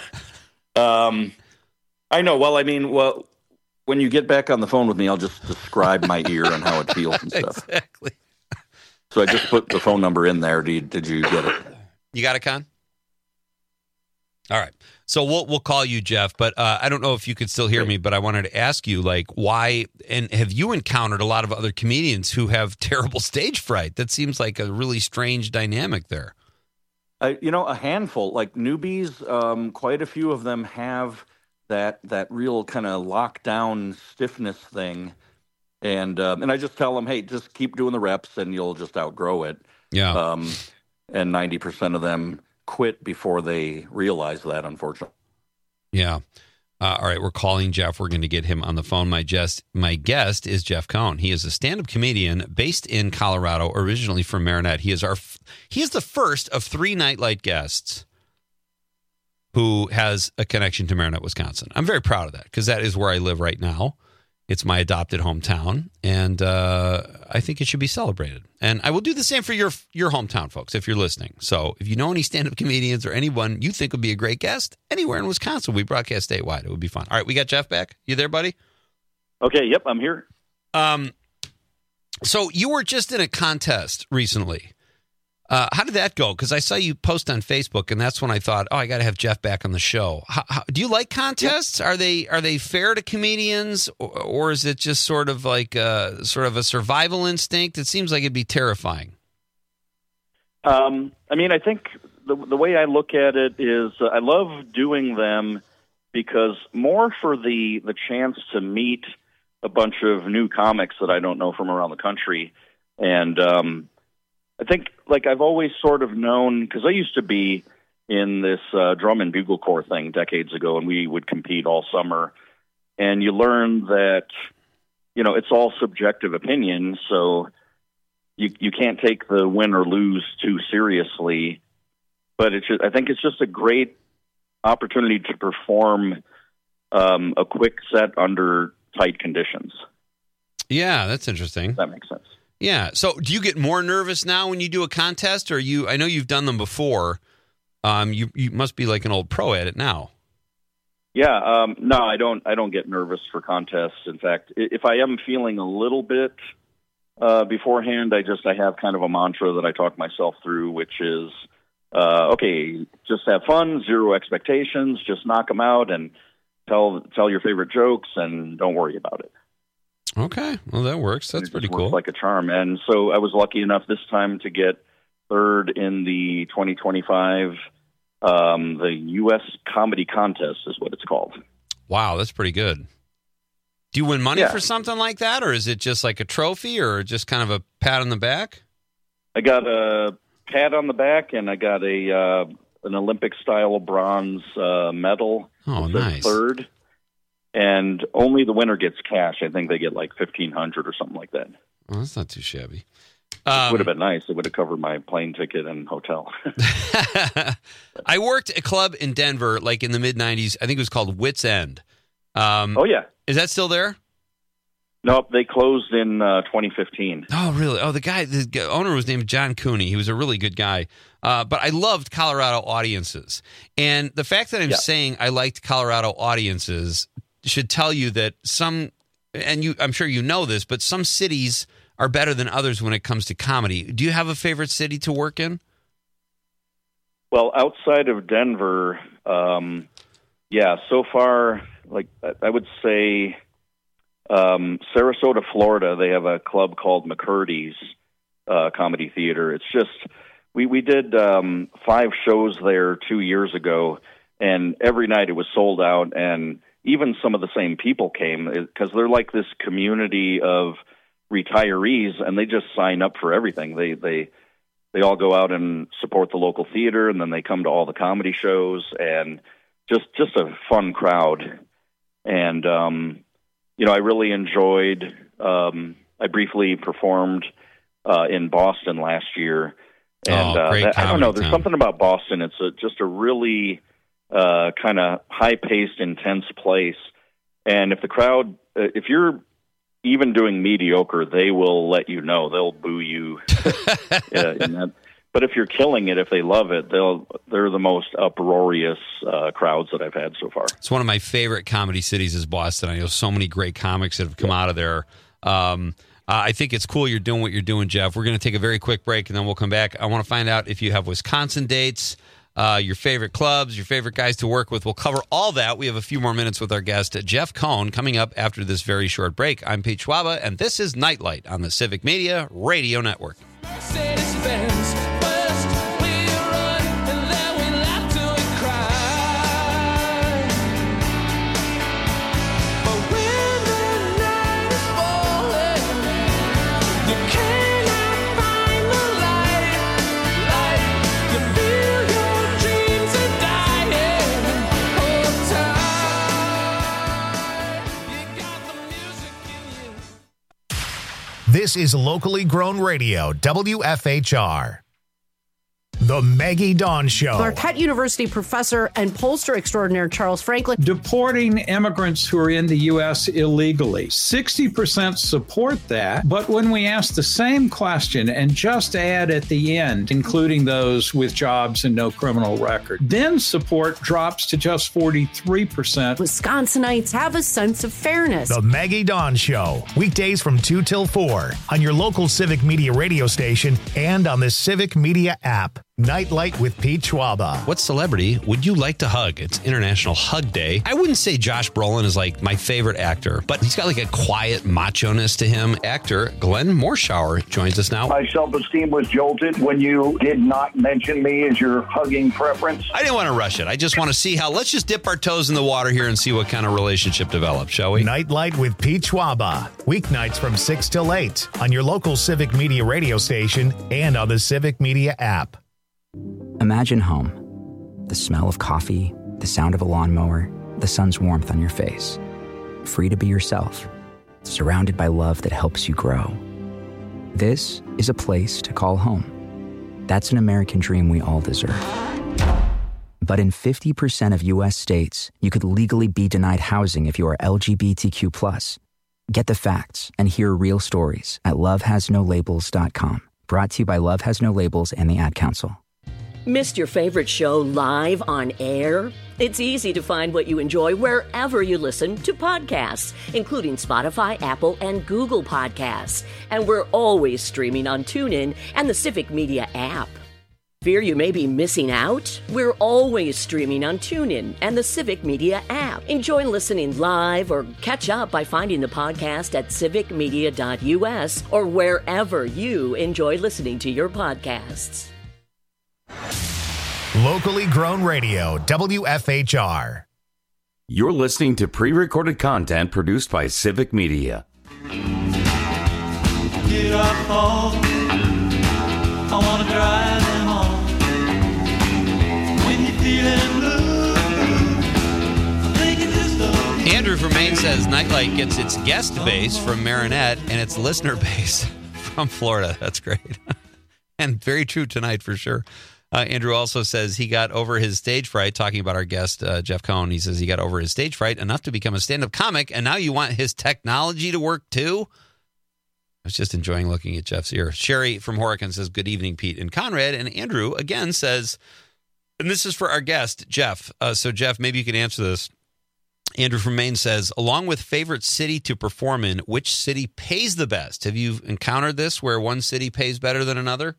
I know. Well, when you get back on the phone with me, I'll just describe my ear and how it feels and stuff. Exactly. So I just put the phone number in there. Did you get it? You got it, Con? All right. So we'll call you, Jeff, but I don't know if you could still hear me, but I wanted to ask you, like, why, and have you encountered a lot of other comedians who have terrible stage fright? That seems like a really strange dynamic there. A handful, like newbies, quite a few of them have that real kind of lockdown stiffness thing. And I just tell them, hey, just keep doing the reps and you'll just outgrow it. Yeah. And 90% of them quit before they realize that, unfortunately. Yeah. All right, we're calling Jeff. We're going to get him on the phone. My guest is Jeff Cohn. He is a stand-up comedian based in Colorado, originally from Marinette. He is the first of 3 Nightlight guests who has a connection to Marinette, Wisconsin. I'm very proud of that because that is where I live right now. It's my adopted hometown, and I think it should be celebrated. And I will do the same for your hometown, folks, if you're listening. So if you know any stand-up comedians or anyone you think would be a great guest, anywhere in Wisconsin, we broadcast statewide. It would be fun. All right, we got Jeff back. You there, buddy? Okay, yep, I'm here. So you were just in a contest recently. How did that go? Because I saw you post on Facebook, and that's when I thought, I got to have Jeff back on the show. Do you like contests? Yep. Are they fair to comedians, or is it just sort of like a survival instinct? It seems like it'd be terrifying. I think the way I look at it is I love doing them because more for the chance to meet a bunch of new comics that I don't know from around the country, and I think, I've always sort of known, because I used to be in this drum and bugle corps thing decades ago, and we would compete all summer. And you learn that, it's all subjective opinion, so you can't take the win or lose too seriously. But I think it's just a great opportunity to perform a quick set under tight conditions. Yeah, that's interesting. That makes sense. Yeah. So do you get more nervous now when you do a contest, or I know you've done them before. You must be like an old pro at it now. Yeah. No, I don't get nervous for contests. In fact, if I am feeling a little bit beforehand, I have kind of a mantra that I talk myself through, which is, okay, just have fun, zero expectations, just knock them out and tell your favorite jokes and don't worry about it. Okay, well, that works. That's pretty cool. Works like a charm. And so I was lucky enough this time to get third in the 2025, the U.S. Comedy Contest is what it's called. Wow, that's pretty good. Do you win money for something like that, or is it just like a trophy, or just kind of a pat on the back? I got a pat on the back, and I got an Olympic-style bronze medal. Oh, nice. Third. And only the winner gets cash. I think they get like $1,500 or something like that. Well, that's not too shabby. It would have been nice. It would have covered my plane ticket and hotel. I worked a club in Denver, like in the mid-'90s. I think it was called Wits End. Oh, yeah. Is that still there? Nope, they closed in 2015. Oh, really? Oh, the owner was named John Cooney. He was a really good guy. But I loved Colorado audiences. And the fact that I'm saying I liked Colorado audiences should tell you that I'm sure you know this, but some cities are better than others when it comes to comedy. Do you have a favorite city to work in? Well, outside of Denver, so far, I would say Sarasota, Florida, they have a club called McCurdy's Comedy Theater. It's just, we did 5 shows there 2 years ago, and every night it was sold out, and even some of the same people came because they're like this community of retirees, and they just sign up for everything. They all go out and support the local theater, and then they come to all the comedy shows, and just a fun crowd. And I really enjoyed. I briefly performed in Boston last year, and I don't know. There's something about Boston. It's just a really kind of high-paced, intense place. And if the crowd, if you're even doing mediocre, they will let you know. They'll boo you. But if you're killing it, if they love it, they're the most uproarious crowds that I've had so far. It's one of my favorite comedy cities is Boston. I know so many great comics that have come out of there. I think it's cool you're doing what you're doing, Jeff. We're going to take a very quick break, and then we'll come back. I want to find out if you have Wisconsin dates, your favorite clubs, your favorite guys to work with. We'll cover all that. We have a few more minutes with our guest, Jeff Cohn, coming up after this very short break. I'm Pete Schwaba, and this is Nightlight on the Civic Media Radio Network. Mercedes-Benz. This is locally grown radio, WFHR. The Maggie Dawn Show. Marquette University professor and pollster extraordinaire Charles Franklin. Deporting immigrants who are in the U.S. illegally. 60% support that, but when we ask the same question and just add at the end, including those with jobs and no criminal record, then support drops to just 43%. Wisconsinites have a sense of fairness. The Maggie Dawn Show. Weekdays from 2 till 4 on your local Civic Media radio station and on the Civic Media app. Nightlight with Pete Schwaba. What celebrity would you like to hug? It's International Hug Day. I wouldn't say Josh Brolin is like my favorite actor, but he's got like a quiet macho-ness to him. Actor Glenn Morshower joins us now. My self-esteem was jolted when you did not mention me as your hugging preference. I didn't want to rush it. I just want to see how, let's just dip our toes in the water here and see what kind of relationship develops, shall we? Nightlight with Pete Schwaba. Weeknights from 6 till 8 on your local Civic Media radio station and on the Civic Media app. Imagine home. The smell of coffee, the sound of a lawnmower, the sun's warmth on your face. Free to be yourself, surrounded by love that helps you grow. This is a place to call home. That's an American dream we all deserve. But in 50% of U.S. states, you could legally be denied housing if you are LGBTQ+. Get the facts and hear real stories at lovehasnolabels.com. Brought to you by Love Has No Labels and the Ad Council. Missed your favorite show live on air? It's easy to find what you enjoy wherever you listen to podcasts, including Spotify, Apple, and Google Podcasts. And we're always streaming on TuneIn and the Civic Media app. Fear you may be missing out? We're always streaming on TuneIn and the Civic Media app. Enjoy listening live or catch up by finding the podcast at civicmedia.us or wherever you enjoy listening to your podcasts. Locally grown radio, WFHR. You're listening to pre-recorded content produced by Civic Media. Get up home. I want to drive them home. When you're feeling blue, I'm thinking this though. Andrew from Maine says Nightlight gets its guest base from Marinette and its listener base from Florida. That's great. And very true tonight for sure. Andrew also says he got over his stage fright, talking about our guest, Jeff Cohn. He says he got over his stage fright enough to become a stand-up comic, and now you want his technology to work too? I was just enjoying looking at Jeff's ear. Sherry from Horicon says, good evening, Pete and Conrad. And Andrew, again, says, and this is for our guest, Jeff. So, Jeff, maybe you can answer this. Andrew from Maine says, along with favorite city to perform in, which city pays the best? Have you encountered this where one city pays better than another?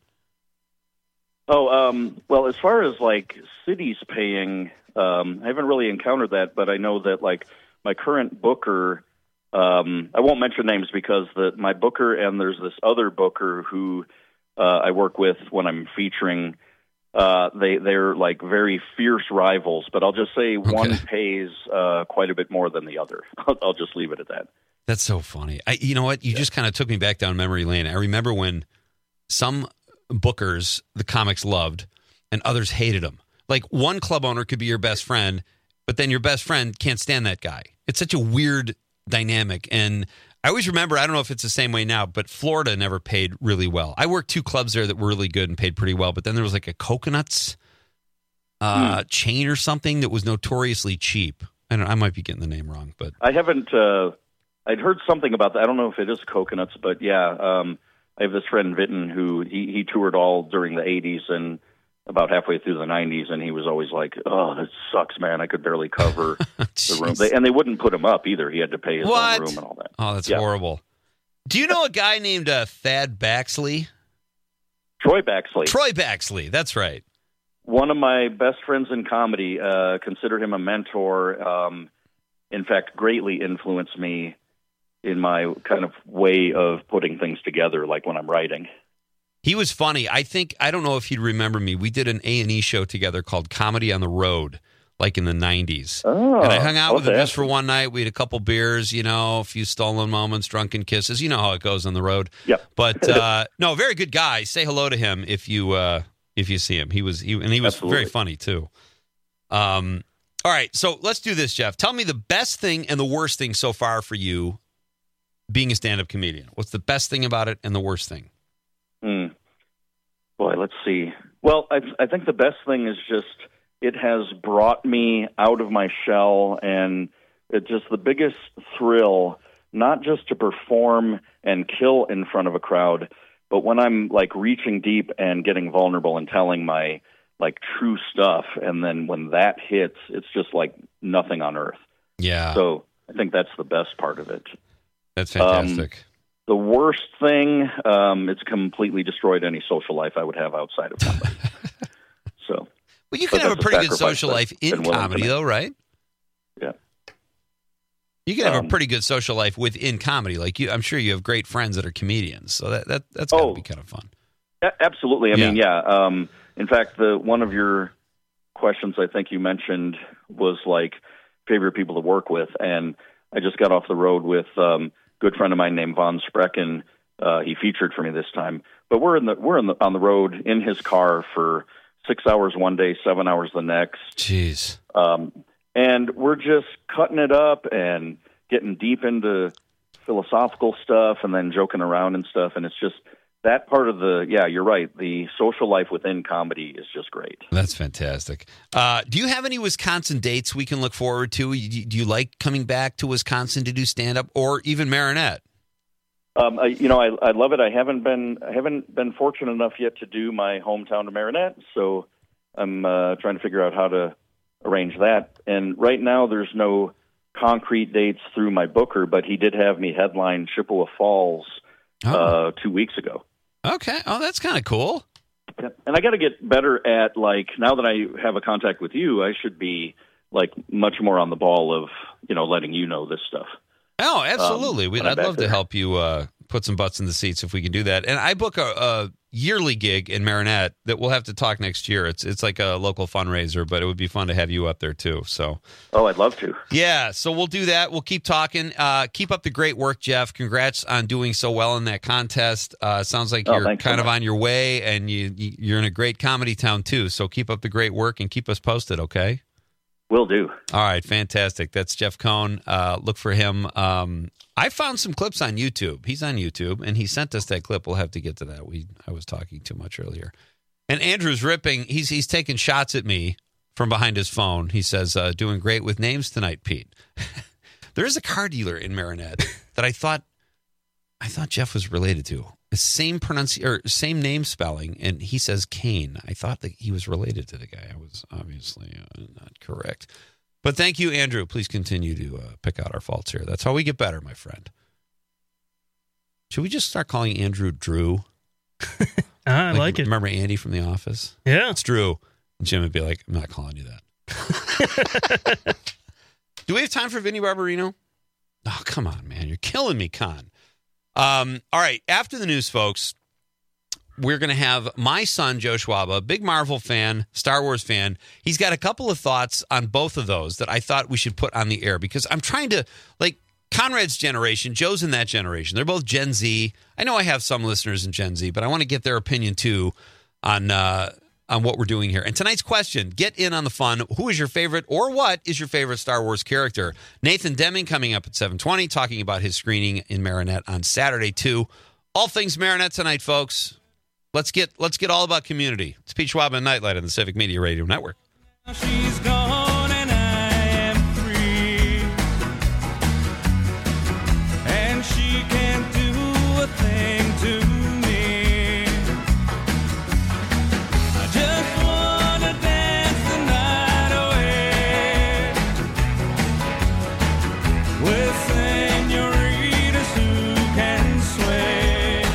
Well, as far as like cities paying, I haven't really encountered that, but I know that like my current booker, I won't mention names because my booker and there's this other booker who I work with when I'm featuring. They're like very fierce rivals, but I'll just say one pays quite a bit more than the other. I'll just leave it at that. That's so funny. You know what? You just kind of took me back down memory lane. I remember when some bookers the comics loved and others hated them. Like one club owner could be your best friend, but then your best friend can't stand that guy. It's such a weird dynamic. And I always remember, I don't know if it's the same way now, but Florida never paid really well. I worked 2 clubs there that were really good and paid pretty well, but then there was like a Coconuts chain or something that was notoriously cheap. I might be getting the name wrong, but I haven't. I'd heard something about that. I don't know if it is Coconuts, but yeah. I have this friend, Vitten, who he toured all during the 80s and about halfway through the 90s, and he was always like, oh, that sucks, man. I could barely cover the room. And they wouldn't put him up either. He had to pay his own room and all that. Oh, that's horrible. Do you know a guy named Thad Baxley? Troy Baxley. Troy Baxley, that's right. One of my best friends in comedy, consider him a mentor, in fact, greatly influenced me in my kind of way of putting things together, like when I'm writing. He was funny. I don't know if you'd remember me. We did an A&E show together called Comedy on the Road, like in the 90s. Oh, and I hung out with him just for one night. We had a couple beers, a few stolen moments, drunken kisses. You know how it goes on the road. Yeah. But, no, very good guy. Say hello to him if you see him. He was Absolutely. Very funny, too. All right, so let's do this, Jeff. Tell me the best thing and the worst thing so far for you being a stand-up comedian. What's the best thing about it and the worst thing? Boy, let's see. Well, I think the best thing is just it has brought me out of my shell, and it's just the biggest thrill, not just to perform and kill in front of a crowd, but when I'm like reaching deep and getting vulnerable and telling my like true stuff, and then when that hits, it's just like nothing on earth. Yeah. So I think that's the best part of it. That's fantastic. The worst thing, it's completely destroyed any social life I would have outside of comedy. So, well, you can have a pretty good social life in comedy, though, right? Yeah. You can have a pretty good social life within comedy. Like I'm sure you have great friends that are comedians, so that's got to be kind of fun. Absolutely. I mean, yeah. In fact, one of your questions I think you mentioned was like favorite people to work with, and I just got off the road with a good friend of mine named Von Sprecken. He featured for me this time, but we're on the road in his car for 6 hours one day, 7 hours the next. Jeez. And we're just cutting it up and getting deep into philosophical stuff and then joking around and stuff. And it's just that part of you're right. The social life within comedy is just great. That's fantastic. Do you have any Wisconsin dates we can look forward to? Do you like coming back to Wisconsin to do stand-up or even Marinette? I love it. I haven't been fortunate enough yet to do my hometown to Marinette, so I'm trying to figure out how to arrange that. And right now, there's no concrete dates through my booker, but he did have me headline Chippewa Falls 2 weeks ago. Okay. Oh, that's kind of cool. Yeah. And I got to get better at, like, now that I have a contact with you, I should be like much more on the ball of, letting you know this stuff. Oh, absolutely. I'd love to help you put some butts in the seats if we can do that. And I book a yearly gig in Marinette that we'll have to talk next year. It's like a local fundraiser, but it would be fun to have you up there too. So, I'd love to. Yeah, so we'll do that. We'll keep talking. Keep up the great work, Jeff. Congrats on doing so well in that contest. Sounds like you're kind of on your way, and you're in a great comedy town too. So keep up the great work and keep us posted, okay? Will do. All right, fantastic. That's Jeff Cohn. Look for him. I found some clips on YouTube. He's on YouTube, and he sent us that clip. We'll have to get to that. I was talking too much earlier. And Andrew's ripping. He's taking shots at me from behind his phone. He says, doing great with names tonight, Pete. There is a car dealer in Marinette that I thought Jeff was related to. The same same name spelling, and he says Kane. I thought that he was related to the guy. I was obviously not correct. But thank you, Andrew. Please continue to pick out our faults here. That's how we get better, my friend. Should we just start calling Andrew Drew? I like it. Remember Andy from The Office? Yeah. It's Drew. And Jim would be like, I'm not calling you that. Do we have time for Vinny Barbarino? Oh, come on, man. You're killing me, Con. All right. After the news, folks, we're going to have my son, Joe Schwaba, big Marvel fan, Star Wars fan. He's got a couple of thoughts on both of those that I thought we should put on the air because I'm trying to, like, Conrad's generation, Joe's in that generation. They're both Gen Z. I know I have some listeners in Gen Z, but I want to get their opinion, too, on what we're doing here. And tonight's question, get in on the fun. Who is your favorite or what is your favorite Star Wars character? Nathan Deming coming up at 7:20, talking about his screening in Marinette on Saturday, too. All things Marinette tonight, folks. Let's get all about community. It's Pete Schwab and Nightlight on the Civic Media Radio Network. She's gone and I am free, and she can't do a thing to me. I just want to dance the night away with senoritas who can sway.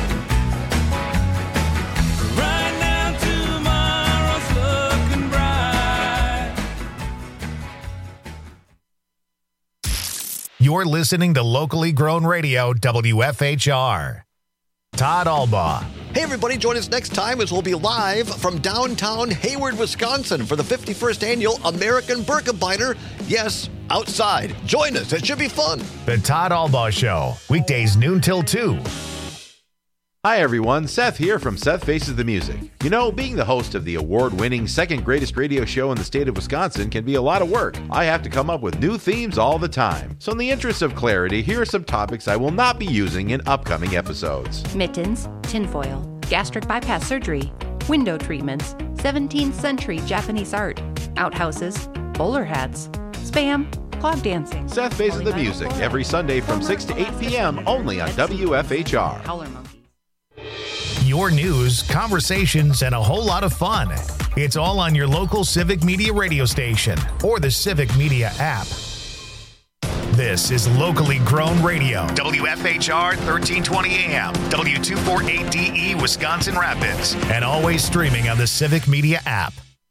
You're listening to locally grown radio, WFHR. Todd Albaugh. Hey, everybody, join us next time as we'll be live from downtown Hayward, Wisconsin for the 51st annual American Burka Biter. Yes, outside. Join us. It should be fun. The Todd Albaugh Show, weekdays noon till 2. Hi, everyone. Seth here from Seth Faces the Music. You know, being the host of the award-winning second greatest radio show in the state of Wisconsin can be a lot of work. I have to come up with new themes all the time. So in the interest of clarity, here are some topics I will not be using in upcoming episodes. Mittens, tinfoil, gastric bypass surgery, window treatments, 17th century Japanese art, outhouses, bowler hats, Spam, clog dancing. Seth Faces the Music every Sunday from 6 to 8 p.m. only on WFHR. Howler monkeys. Your news, conversations, and a whole lot of fun. It's all on your local Civic Media radio station or the Civic Media app. This is locally grown radio. WFHR 1320 AM, W248DE Wisconsin Rapids, and always streaming on the Civic Media app.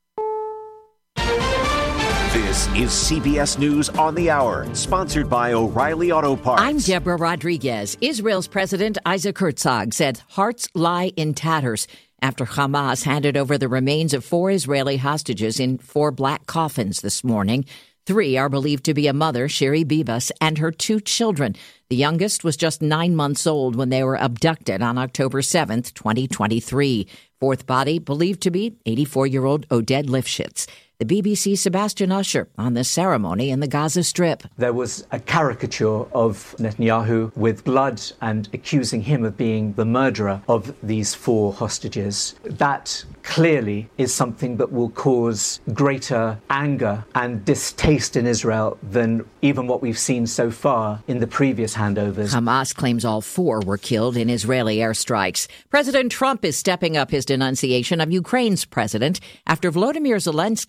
This is CBS News on the Hour, sponsored by O'Reilly Auto Parts. I'm Deborah Rodriguez. Israel's President Isaac Herzog said hearts lie in tatters after Hamas handed over the remains of 4 Israeli hostages in 4 black coffins this morning. 3 are believed to be a mother, Shiri Bibas, and her 2 children. The youngest was just 9 months old when they were abducted on October 7th, 2023. 4th body believed to be 84-year-old Oded Lifshitz. The BBC's Sebastian Usher on the ceremony in the Gaza Strip. There was a caricature of Netanyahu with blood and accusing him of being the murderer of these 4 hostages. That clearly is something that will cause greater anger and distaste in Israel than even what we've seen so far in the previous handovers. Hamas claims all 4 were killed in Israeli airstrikes. President Trump is stepping up his denunciation of Ukraine's president after Volodymyr Zelensky